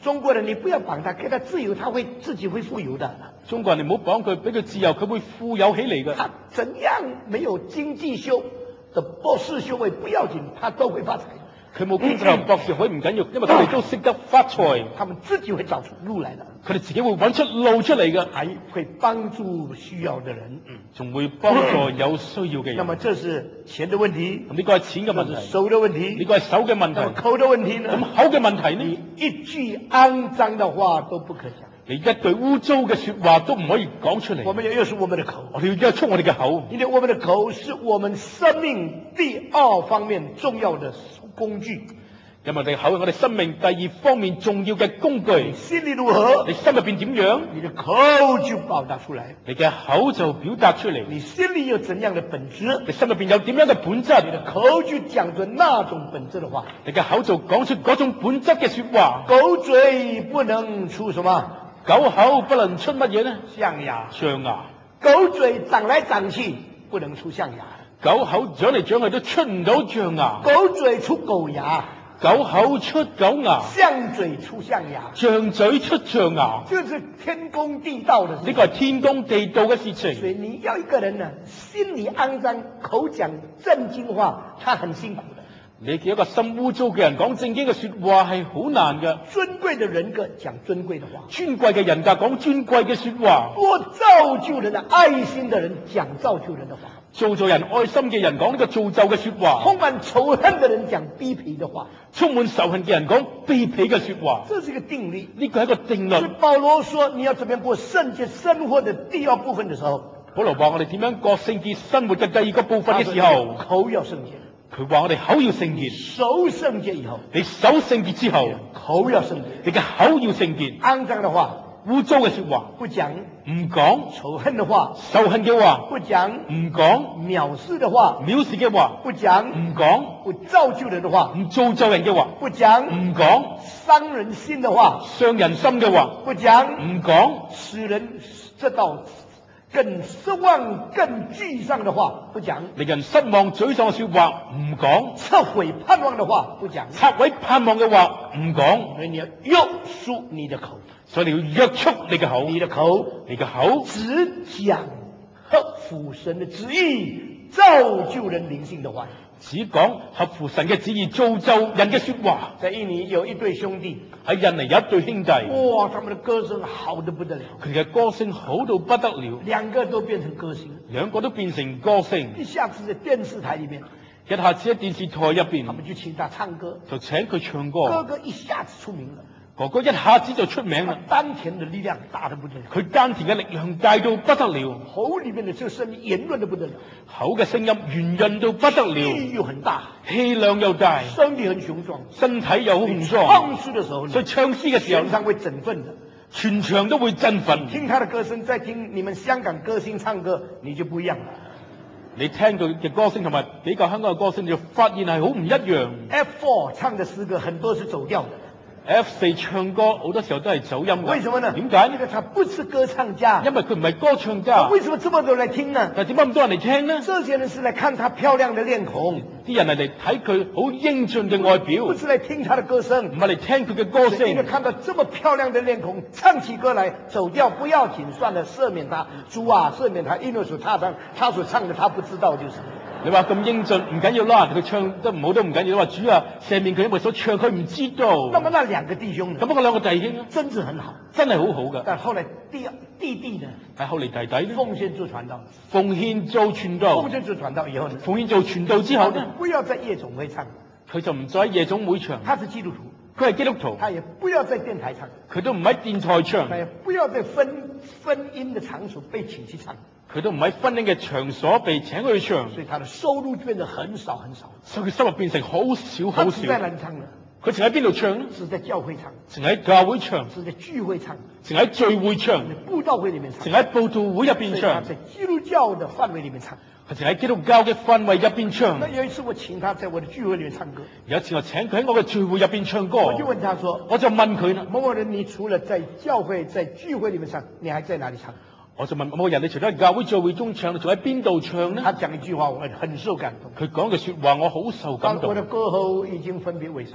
中国人你不要绑他，给他自由，他会自己会富有的。 中國人你唔好綁佢，俾佢自由，佢會富有起嚟嘅。 他怎樣沒有經濟修的博士學位不要緊，他都會發財。 佢冇經濟學博士學位唔緊要，因為佢哋都識得發財， 他們自己會找出路來的。 佢哋自己會揾出路出嚟嘅， 還會幫助需要的人， 仲會幫助有需要嘅人。 那麼這是錢的問題， 呢個係錢嘅問題， 手的問題， 呢個係手嘅問題。 那麼口的問題呢？ 咁口嘅問題呢？ 你一句骯髒的話都不可講， 你一句污糟嘅說話都唔可以講出嚟。 我們要約束我們的口， 我哋要約束我哋嘅口， 因為我們的口是我們生命第二方面重要的工具。 因為我哋口係我哋生命第二方面重要嘅工具。 心裏如何， 你心入邊點樣， 你的口就表達出來。 你嘅口就表達出嚟。 你心裏有怎樣的本質， 你心入邊有點樣嘅本質， 你的口就講着那種本質的話。 你嘅口就講出嗰種本質嘅說話。 狗嘴不能出什麼？ 狗口不能出乜嘢呢？ 象牙。 象牙。 狗嘴長來長去不能出象牙。 狗口長嚟長去都出唔到象牙。 狗嘴出狗牙。 狗口出狗牙， 象嘴出象牙， 象嘴出象牙， 這是天公地道的事。 呢個係天公地道嘅事情。 所以你要一個人呢，心裏骯髒，口講正經話，他很辛苦的。 你叫一個心污糟嘅人講正經嘅說話係好難嘅。 尊貴的人格講尊貴的話， 尊貴嘅人格講尊貴嘅說話。 多造就人的愛心的人講造就人的話。 造就人愛心嘅人講呢個造就嘅說話， 充滿仇恨的人講卑鄙的話， 充滿仇恨嘅人講卑鄙嘅說話。 這是一個定律， 呢個係一個定律。 所以保羅說你要怎麼樣過聖潔生活的第二部分的時候， 保羅話我哋點樣過聖潔生活嘅第二個部分嘅時候， 口要聖潔。 佢話我哋口要聖潔， 手聖潔以後， 你手聖潔之後， 口要聖潔， 你嘅口要聖潔。 骯髒的話， 污糟嘅說話不講， 唔講； 仇恨的話， 仇恨嘅話不講， 唔講； 藐視的話， 藐視嘅話不講， 唔講； 不造就人的話， 唔造就人嘅話不講， 唔講； 傷人心的話， 傷人心嘅話不講， 唔講； 使人這道更失望、更沮喪的話不講， 令人失望、沮喪嘅說話唔講； 撤毀盼望的話不講， 拆毀盼望嘅話唔講。 所以你要約束你的口， 所以你要約束你嘅口， 你的口， 你嘅口只講合乎神的旨意、造就人靈性的話。 只講合乎神嘅旨意造就人嘅說話。 在印尼有一對兄弟， 喺印尼有一對兄弟， 哇，他們的歌聲好得不得了， 佢哋嘅歌聲好到不得了， 兩個都變成歌星， 兩個都變成歌星。 一下子在電視台裏面， 一下子喺電視台入邊， 他們就請他唱歌， 就請佢唱歌。 哥哥一下子出名了， 哥哥一下子就出名啦， 丹田的力量大得不得了， 佢丹田嘅力量大到不得了， 口裏面的這個聲音圓潤得不得了， 口嘅聲音圓潤到不得了， 氣又很大， 氣量又大， 身體很雄壯， 身體又好雄壯。 唱詩的時候， 所以唱詩嘅時候， 全場會振奮的， 全場都會振奮。 聽他的歌聲，再聽你們香港歌星唱歌，你就不一樣了。 你聽到嘅歌聲同埋比較香港嘅歌聲，你就發現係好唔一樣。 F4 唱的詩歌很多是走調的。 F4 唱歌好多時候都係走音嘅。 為什麼呢？ 點解？ 因為他不是歌唱家， 因為佢唔係歌唱家。 為什麼這麼多人來聽呢？ 但係點解咁多人嚟聽呢？ 這些人是來看他漂亮的臉孔， 啲人係嚟睇佢好英俊嘅外表， 不是來聽他的歌聲， 唔係嚟聽佢嘅歌聲。 因為看到這麼漂亮的臉孔，唱起歌來走調不要緊，算了，赦免他，主啊，赦免他，因為所他所唱的他不知道就是。 你話咁英俊唔緊要啦，佢唱得唔好都唔緊要。你話主啊，赦免佢，因為所唱佢唔知道。 那麼那兩個弟兄呢？ 咁嗰兩個弟兄真是很好， 真係好好噶。 但後來弟弟呢？ 但後嚟弟弟呢？ 奉獻做傳道， 奉獻做傳道， 奉獻做傳道以後呢？ 奉獻做傳道之後呢？ 不要在夜總會唱， 佢就唔再喺夜總會唱。 他是基督徒， 佢係基督徒， 他也不要在電台唱， 佢都唔喺電台唱， 他也不要在婚姻的場所被請去唱。 佢都唔喺婚姻嘅場所被請去唱， 所以他的收入變得很少很少， 所以佢收入變成好少好少。 他只在哪裡唱呢？ 佢淨喺邊度唱呢？ 只在教會唱， 淨喺教會唱， 只在聚會唱， 淨喺聚會唱， 佈道會裡面唱， 淨喺佈道會入邊唱， 在基督教的範圍裡面唱， 佢淨喺基督教嘅範圍入邊唱。 那有一次我請他在我的聚會裡面唱歌， 有一次我請佢喺我嘅聚會入邊唱歌， 我就問他說， 我就問佢啦， 某某人，你除了在教會在聚會裡面唱，你還在哪裡唱？ 我就問某人，你除咗喺教會聚會中唱，你仲喺邊度唱呢？ 他講一句話，我很受感動。 佢講嘅說話我好受感動。 我的歌喉已經分別為聖了，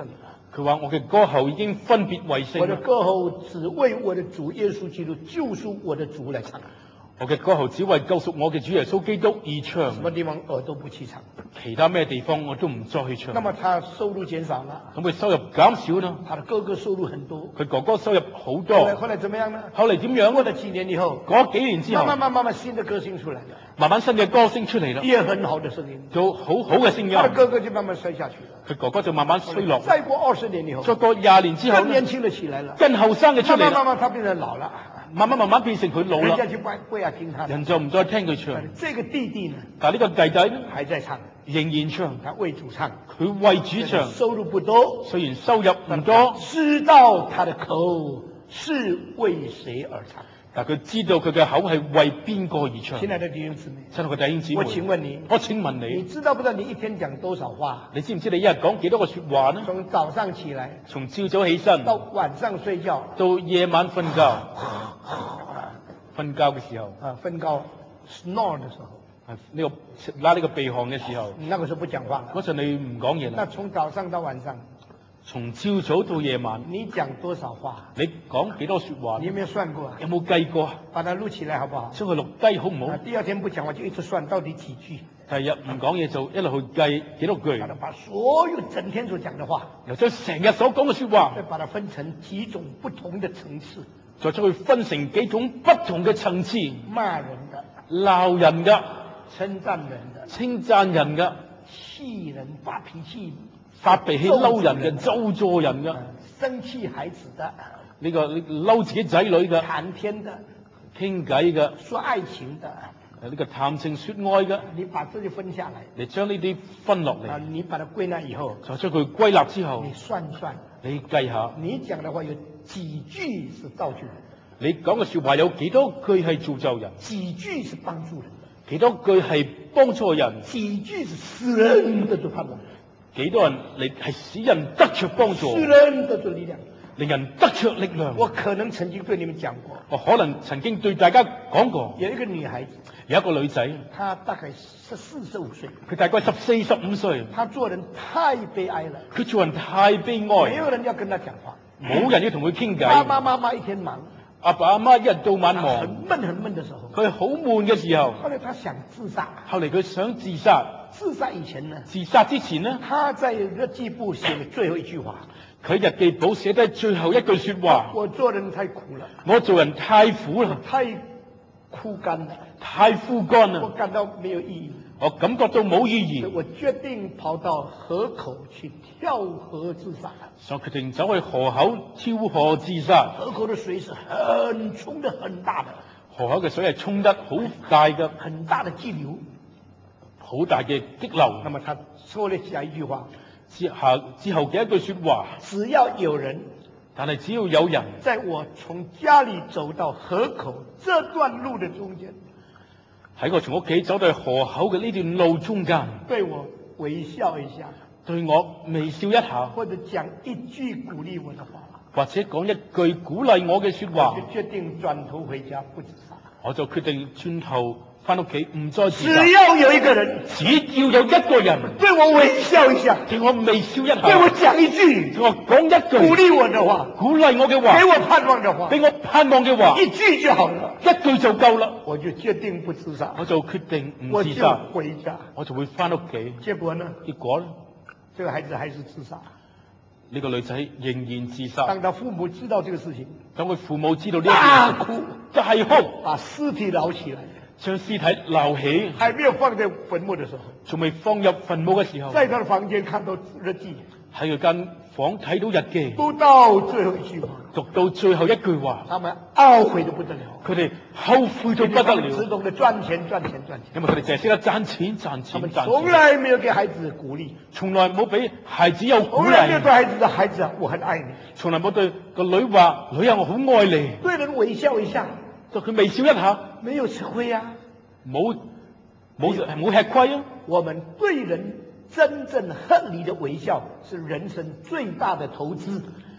佢話我嘅歌喉已經分別為聖。 我的歌喉只為我的主耶穌基督救贖我的主來唱。 我嘅歌喉只為救贖我嘅主耶穌基督而唱。 什麼地方我都不去唱。 其他咩地方我都唔再去唱。 那麼他收入減少了。 咁佢收入減少啦。 他的哥哥收入很多。 佢哥哥收入好多。 後來怎麼樣呢？ 後嚟點樣？ 過了幾年以後。 嗰幾年之後。 慢慢新的歌星出來了。 慢慢新嘅歌星出嚟啦。 也很好的聲音。 有好好嘅聲音。 他的哥哥就慢慢衰下去了。 佢哥哥就慢慢衰落。 再過20年以後。 再過20年之後。 更年輕的起來了。 更後生嘅出嚟。 慢慢他變成老了。 慢慢變成佢老啦。 人家就不要聽他。 人就唔再聽佢唱。 這個弟弟呢？ 但係呢個弟弟呢？ 還在唱。 仍然唱。 他為主唱。 佢為主唱。 收入不多。 雖然收入唔多。 知道他的口是為誰而唱。 但佢知道佢嘅口係為邊個而唱。 親愛的弟兄姊妹。 親愛嘅弟兄姊妹。 我請問你。 你知道不知道你一天講多少話？ 你知唔知你一日講幾多個說話呢？ 從早上起來。 從朝早起身。 到晚上睡覺。 到夜晚瞓覺。瞓覺嘅時候。 瞓覺 snore 的時候。 呢個拉呢個鼻鼾嘅時候。 那個時候不講話。 嗰陣你唔講嘢啦。 那從早上到晚上。 從朝早到夜晚。 你講多少話？ 你講幾多說話？ 你有沒有算過？ 有冇計過？ 把它錄起來好不好？ 將佢錄低好唔好？ 第二天不講話就一直算到底幾句。 第日唔講嘢就一路去計幾多句。 把所有整天所講的話， 又將成日所講嘅說話， 再把它分成幾種不同的層次， 再將佢分成幾種不同嘅層次。 罵人的、 鬧人嘅、 稱讚人的、 稱讚人嘅、 氣人發脾氣、 發脾氣嬲人嘅、咒詛人嘅、 生氣孩子的、 呢個嬲自己仔女嘅、 談天的、 傾偈嘅、 說愛情的。 呢個談情說愛嘅， 你把這些分下來， 你將呢啲分落嚟， 你把它歸納以後， 再將佢歸納之後， 你算一算， 你計下， 你講的話有幾句是造就人， 你講嘅說話有幾多句係造就人， 幾句是幫助人， 幾多句係幫助人， 幾句是使人得着盼望， 幾多人嚟係使人得着幫助， 使人得着力量。 令人得着力量。 我可能曾經對你們講過， 我可能曾經對大家講過， 有一個女孩子， 有一個女仔， 她大概14、15歲， 佢大概14、15歲， 她做人太悲哀了， 佢做人太悲哀， 沒有人要跟她講話， 冇人要同佢傾偈， 爸爸媽媽一天忙， 阿爸阿媽一日到晚忙， 很悶的時候， 佢好悶嘅時候， 後來她想自殺， 後嚟佢想自殺， 自殺以前呢， 自殺之前呢， 她在日記簿寫的最後一句話。 佢日記簿寫低最後一句說話： 我做人太苦了， 我做人太苦啦， 太枯乾了， 太枯乾啦， 我感到沒有意義， 我感覺到冇意義， 我決定跑到河口去跳河自殺。 所以決定走去河口跳河自殺。 河口的水是很沖的，很大的， 河口嘅水係沖得好大嘅， 很大的激流， 好大嘅激流。 那麼他說了下一句話。 之後嘅一句說話， 只要有人， 但係只要有人， 在我從家裏走到河口這段路的中間， 喺我從屋企走到河口嘅呢段路中間， 對我微笑一下， 對我微笑一下， 或者講一句鼓勵我的話， 或者講一句鼓勵我嘅說話， 我就決定轉頭回家不自殺。 我就決定轉頭翻屋企唔再自殺。 只要有一個人， 只要有一個人對我微笑一下， 對我微笑一下， 對我講一句， 對我講一句鼓勵我的話， 鼓勵我嘅話， 給我盼望的話， 俾我盼望嘅話， 一句就好了， 一句就夠啦。 我就決定不自殺， 我就決定唔我就自殺， 回家， 我就會翻屋企。 結果呢？ 結果呢？ 這個孩子還是自殺。 呢個女仔仍然自殺。 當他父母知道這個事情， 當佢父母知道呢件事， 大哭， 大哭， 把屍體撈起來， 將屍體撈起， 還沒有放在墳墓的時候， 仲未放入墳墓嘅時候， 在他的房間看到日記， 喺佢間房睇到日記， 讀到最後一句話， 讀到最後一句話， 他們懊悔得不得了， 佢哋後悔到不得了， 只懂得賺錢， 因為佢哋淨係識得賺錢， 他們從來沒有給孩子鼓勵， 從來冇俾孩子有鼓從來沒有勵， 對孩子說孩子啊，我很愛你， 從來冇對個女話女啊，我好愛你， 對人微笑一下， 對佢微笑一下， 沒有吃虧啊， 冇吃虧啊。 我們對人真正合理的微笑是人生最大的投資。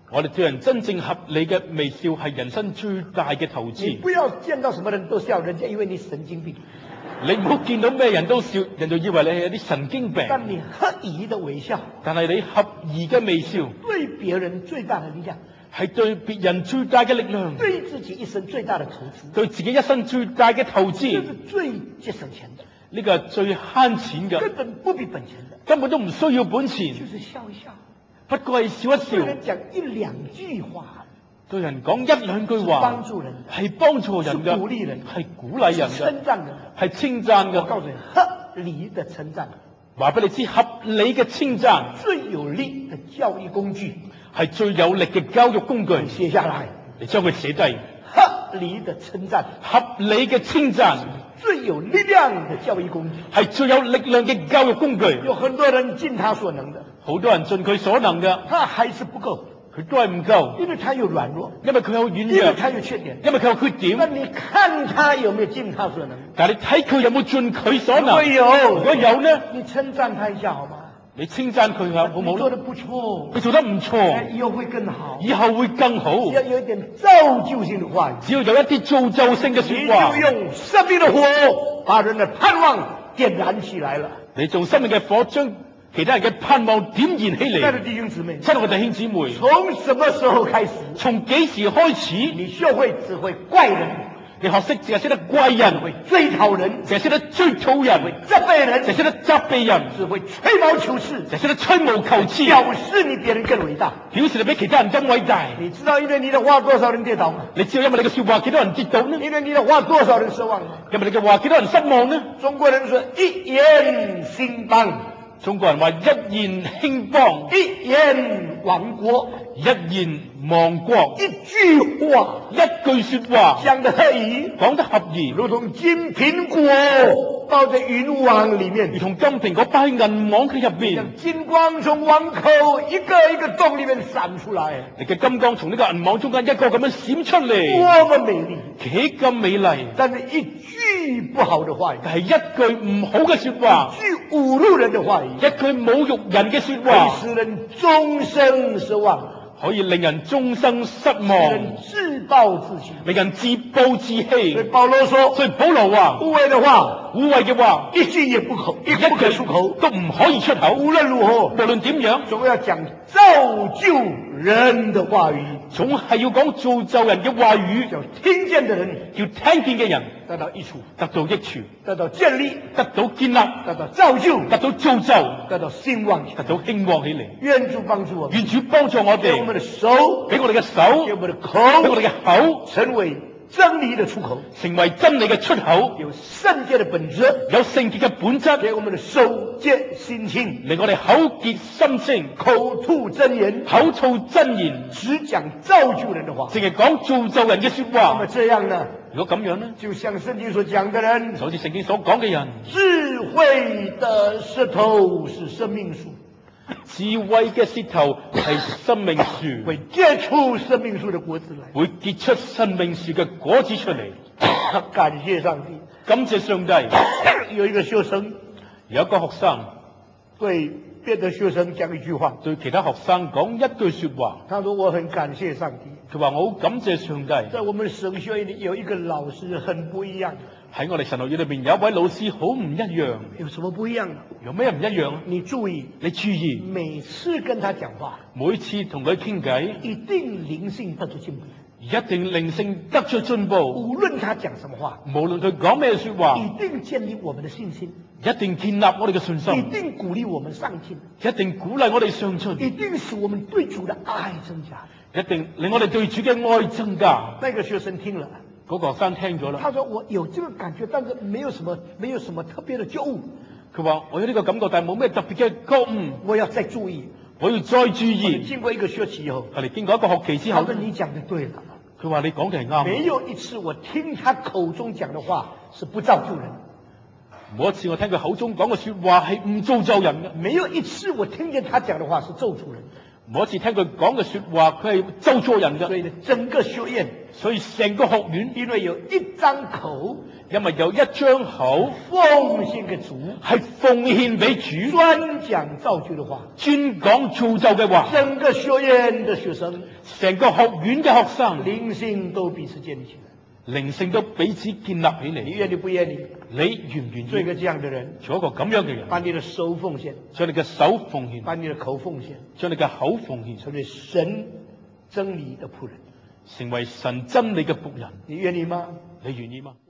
我哋對人真正合理嘅微笑係人生最大嘅投你資。 不要見到什麼人都笑，人家以為你神經病。 你唔好見到咩人都笑，人就以為你係有啲神經病。 但你合宜的微笑， 但係你合宜嘅微笑， 對別人最大的力量， 係對別人最大嘅力量， 對自己一生最大的投資， 對自己一生最大嘅投資。 這是最節省錢的， 呢個係最慳錢嘅， 根本不必本錢的， 根本都唔需要本錢， 就是笑一笑， 不過係笑一對人笑， 講一兩句話， 對人講一兩句話， 幫助人的， 係幫助人嘅， 是鼓勵人的， 係鼓勵人嘅， 稱讚人的。 係稱讚我嘅。 告訴你，合理的稱讚， 話俾你知，合理嘅稱讚最有力的教育工具。 係最有力嘅教育工具。 寫下來， 你將佢寫低。 合理的稱讚， 合理嘅稱讚最有力量的教育工具。 係最有力量嘅教育工具。 有很多人盡他所能的， 好多人盡佢所能嘅， 他還是不夠， 佢都係唔夠， 因為他有軟弱， 因為佢有軟因為弱， 他有缺點。 因為佢有缺那點。 你看他有沒有盡他所能？ 但係你睇佢有冇盡佢所能？ 如果有， 如果有呢， 你稱讚他一下好嗎？ 你稱讚佢下好唔好呢？ 你做得不錯， 佢做得唔錯， 以後會更好。 以後會更好。 只要有一點造就性的話語， 只要有一啲造就性嘅你說話就，用生命的火把人的盼望點燃起來了。 你用生命嘅火將其他人嘅盼望點燃起親愛的嚟。 弟兄姊妹， 親愛嘅弟兄姊妹， 從什麼時候開始， 從幾時開始， 你學會只會怪人， 你學識淨係識得怪人， 會追討人， 淨係識得追討人， 責備人， 淨係識得責備人， 只會吹毛求疵， 淨係識得吹毛求疵， 表示你別人更偉大。 表示你比其他人更偉大。 你知道因為你的話多少人跌倒嗎？ 你知道因為你嘅說話幾多人跌倒呢？ 因為你的話多少人失望嗎？ 因為你嘅話幾多人失望呢？ 中國人說一言興邦， 中國人話一言興邦， 一言亡國， 一言亡國， 一句話一句說話講得合宜， 講得合宜， 如同金蘋果包在雲網裏面如，同金蘋果包喺銀網佢入邊， 像金光從網口一個一個洞裏面閃出來， 你嘅金剛從呢個銀網中間一個咁樣閃出嚟， 多麼美麗！ 幾咁美麗。 但是一句不好的話語， 但係一句唔好嘅說話， 一句侮辱人的話語， 一句侮辱人嘅說會話， 使人終生失望， 可以令人終生失使望， 人自暴自棄。 令人自暴自所以棄。 保羅說， 所以保羅話， 污穢的話污穢嘅話， 一句也不可，也不可出口。 都唔可以出口。 無論如何， 無論點樣， 總要講造就人的話語， 總係要講造就人嘅話語， 叫聽見的人叫聽見嘅人得到益處， 得到益處， 得到建立， 得到建立， 得到造就， 得到造就， 得到興旺起來。 得到興旺起嚟。 願主幫助我們， 願主幫助我給我們的哋， 手， 俾我哋嘅手， 給我們的口， 俾我哋嘅口， 成為真理的出口， 成為真理嘅出口， 有聖潔的本質， 有聖潔嘅本質， 給我們的手潔心清， 令我哋口潔心清， 口吐真言， 口吐真言， 只講造就人的話。 淨係講造就人嘅說那麼話。 這樣呢， 如果咁樣呢， 就像聖經所講的人， 就好似聖經所講嘅人， 智慧的舌頭是生命樹， 智慧嘅舌頭係生命樹， 會結出生命樹的果子來。 會結出生命樹嘅果子出嚟。 感謝上帝。 感謝上帝。 有一個學生有一個學生對別的學生講一句話， 對其他學生講一句說話， 他說我很感謝上帝。 佢話我好感謝上帝。 在我們神學院裏有一個老師很不一樣， 喺我哋神學院裏邊有一位老師好唔一樣。 有什麼不一樣呢？ 有咩唔一樣啊？ 你注意， 你注意， 每次跟他講話， 每次同佢傾偈， 一定靈性得出進步。 一定靈性得出進步。 無論他講什麼話， 無論佢講咩說話， 一定建立我們的信心， 一定建立我哋嘅信一心， 定鼓勵我們上進， 一定鼓勵我哋上進， 一定使我們對主的愛增加。 一定令我哋對主嘅愛增加。 那個學生聽了， 嗰個學生聽咗啦， 他說我有這個感覺，但是沒有什麼特別的覺悟， 佢話我有呢個感覺，但係冇咩特別嘅覺悟， 我要再注意。 我要再注你意。 經過一個學期以後， 我哋經過一個學期之後， 他說你講的對了， 佢話你講嘅係啱。 沒有一次我聽他口中講的話是不造就人， 每一次我聽佢口中講嘅說話係唔造就人嘅， 沒有一次我聽見他講的話是咒詛人， 每一次聽佢講嘅說話，佢係咒詛人嘅。 所以呢，整個學院， 所以成個學院， 因為有一張口， 因為有一張口奉獻給主， 係奉獻俾主， 專講造就的話， 專講造就嘅話， 整個學院的學生， 成個學院嘅學生， 靈性都彼此建立起來。 靈性都彼此建立起嚟。 你願意不願意？ 你願唔願意做一個這樣的人， 做一個咁樣嘅人？ 把你的手奉獻， 將你嘅手奉獻， 把你的口奉獻， 將你嘅口奉獻， 成為神真理的僕人。 成為神真理嘅僕人。 你願意嗎？ 你願意嗎？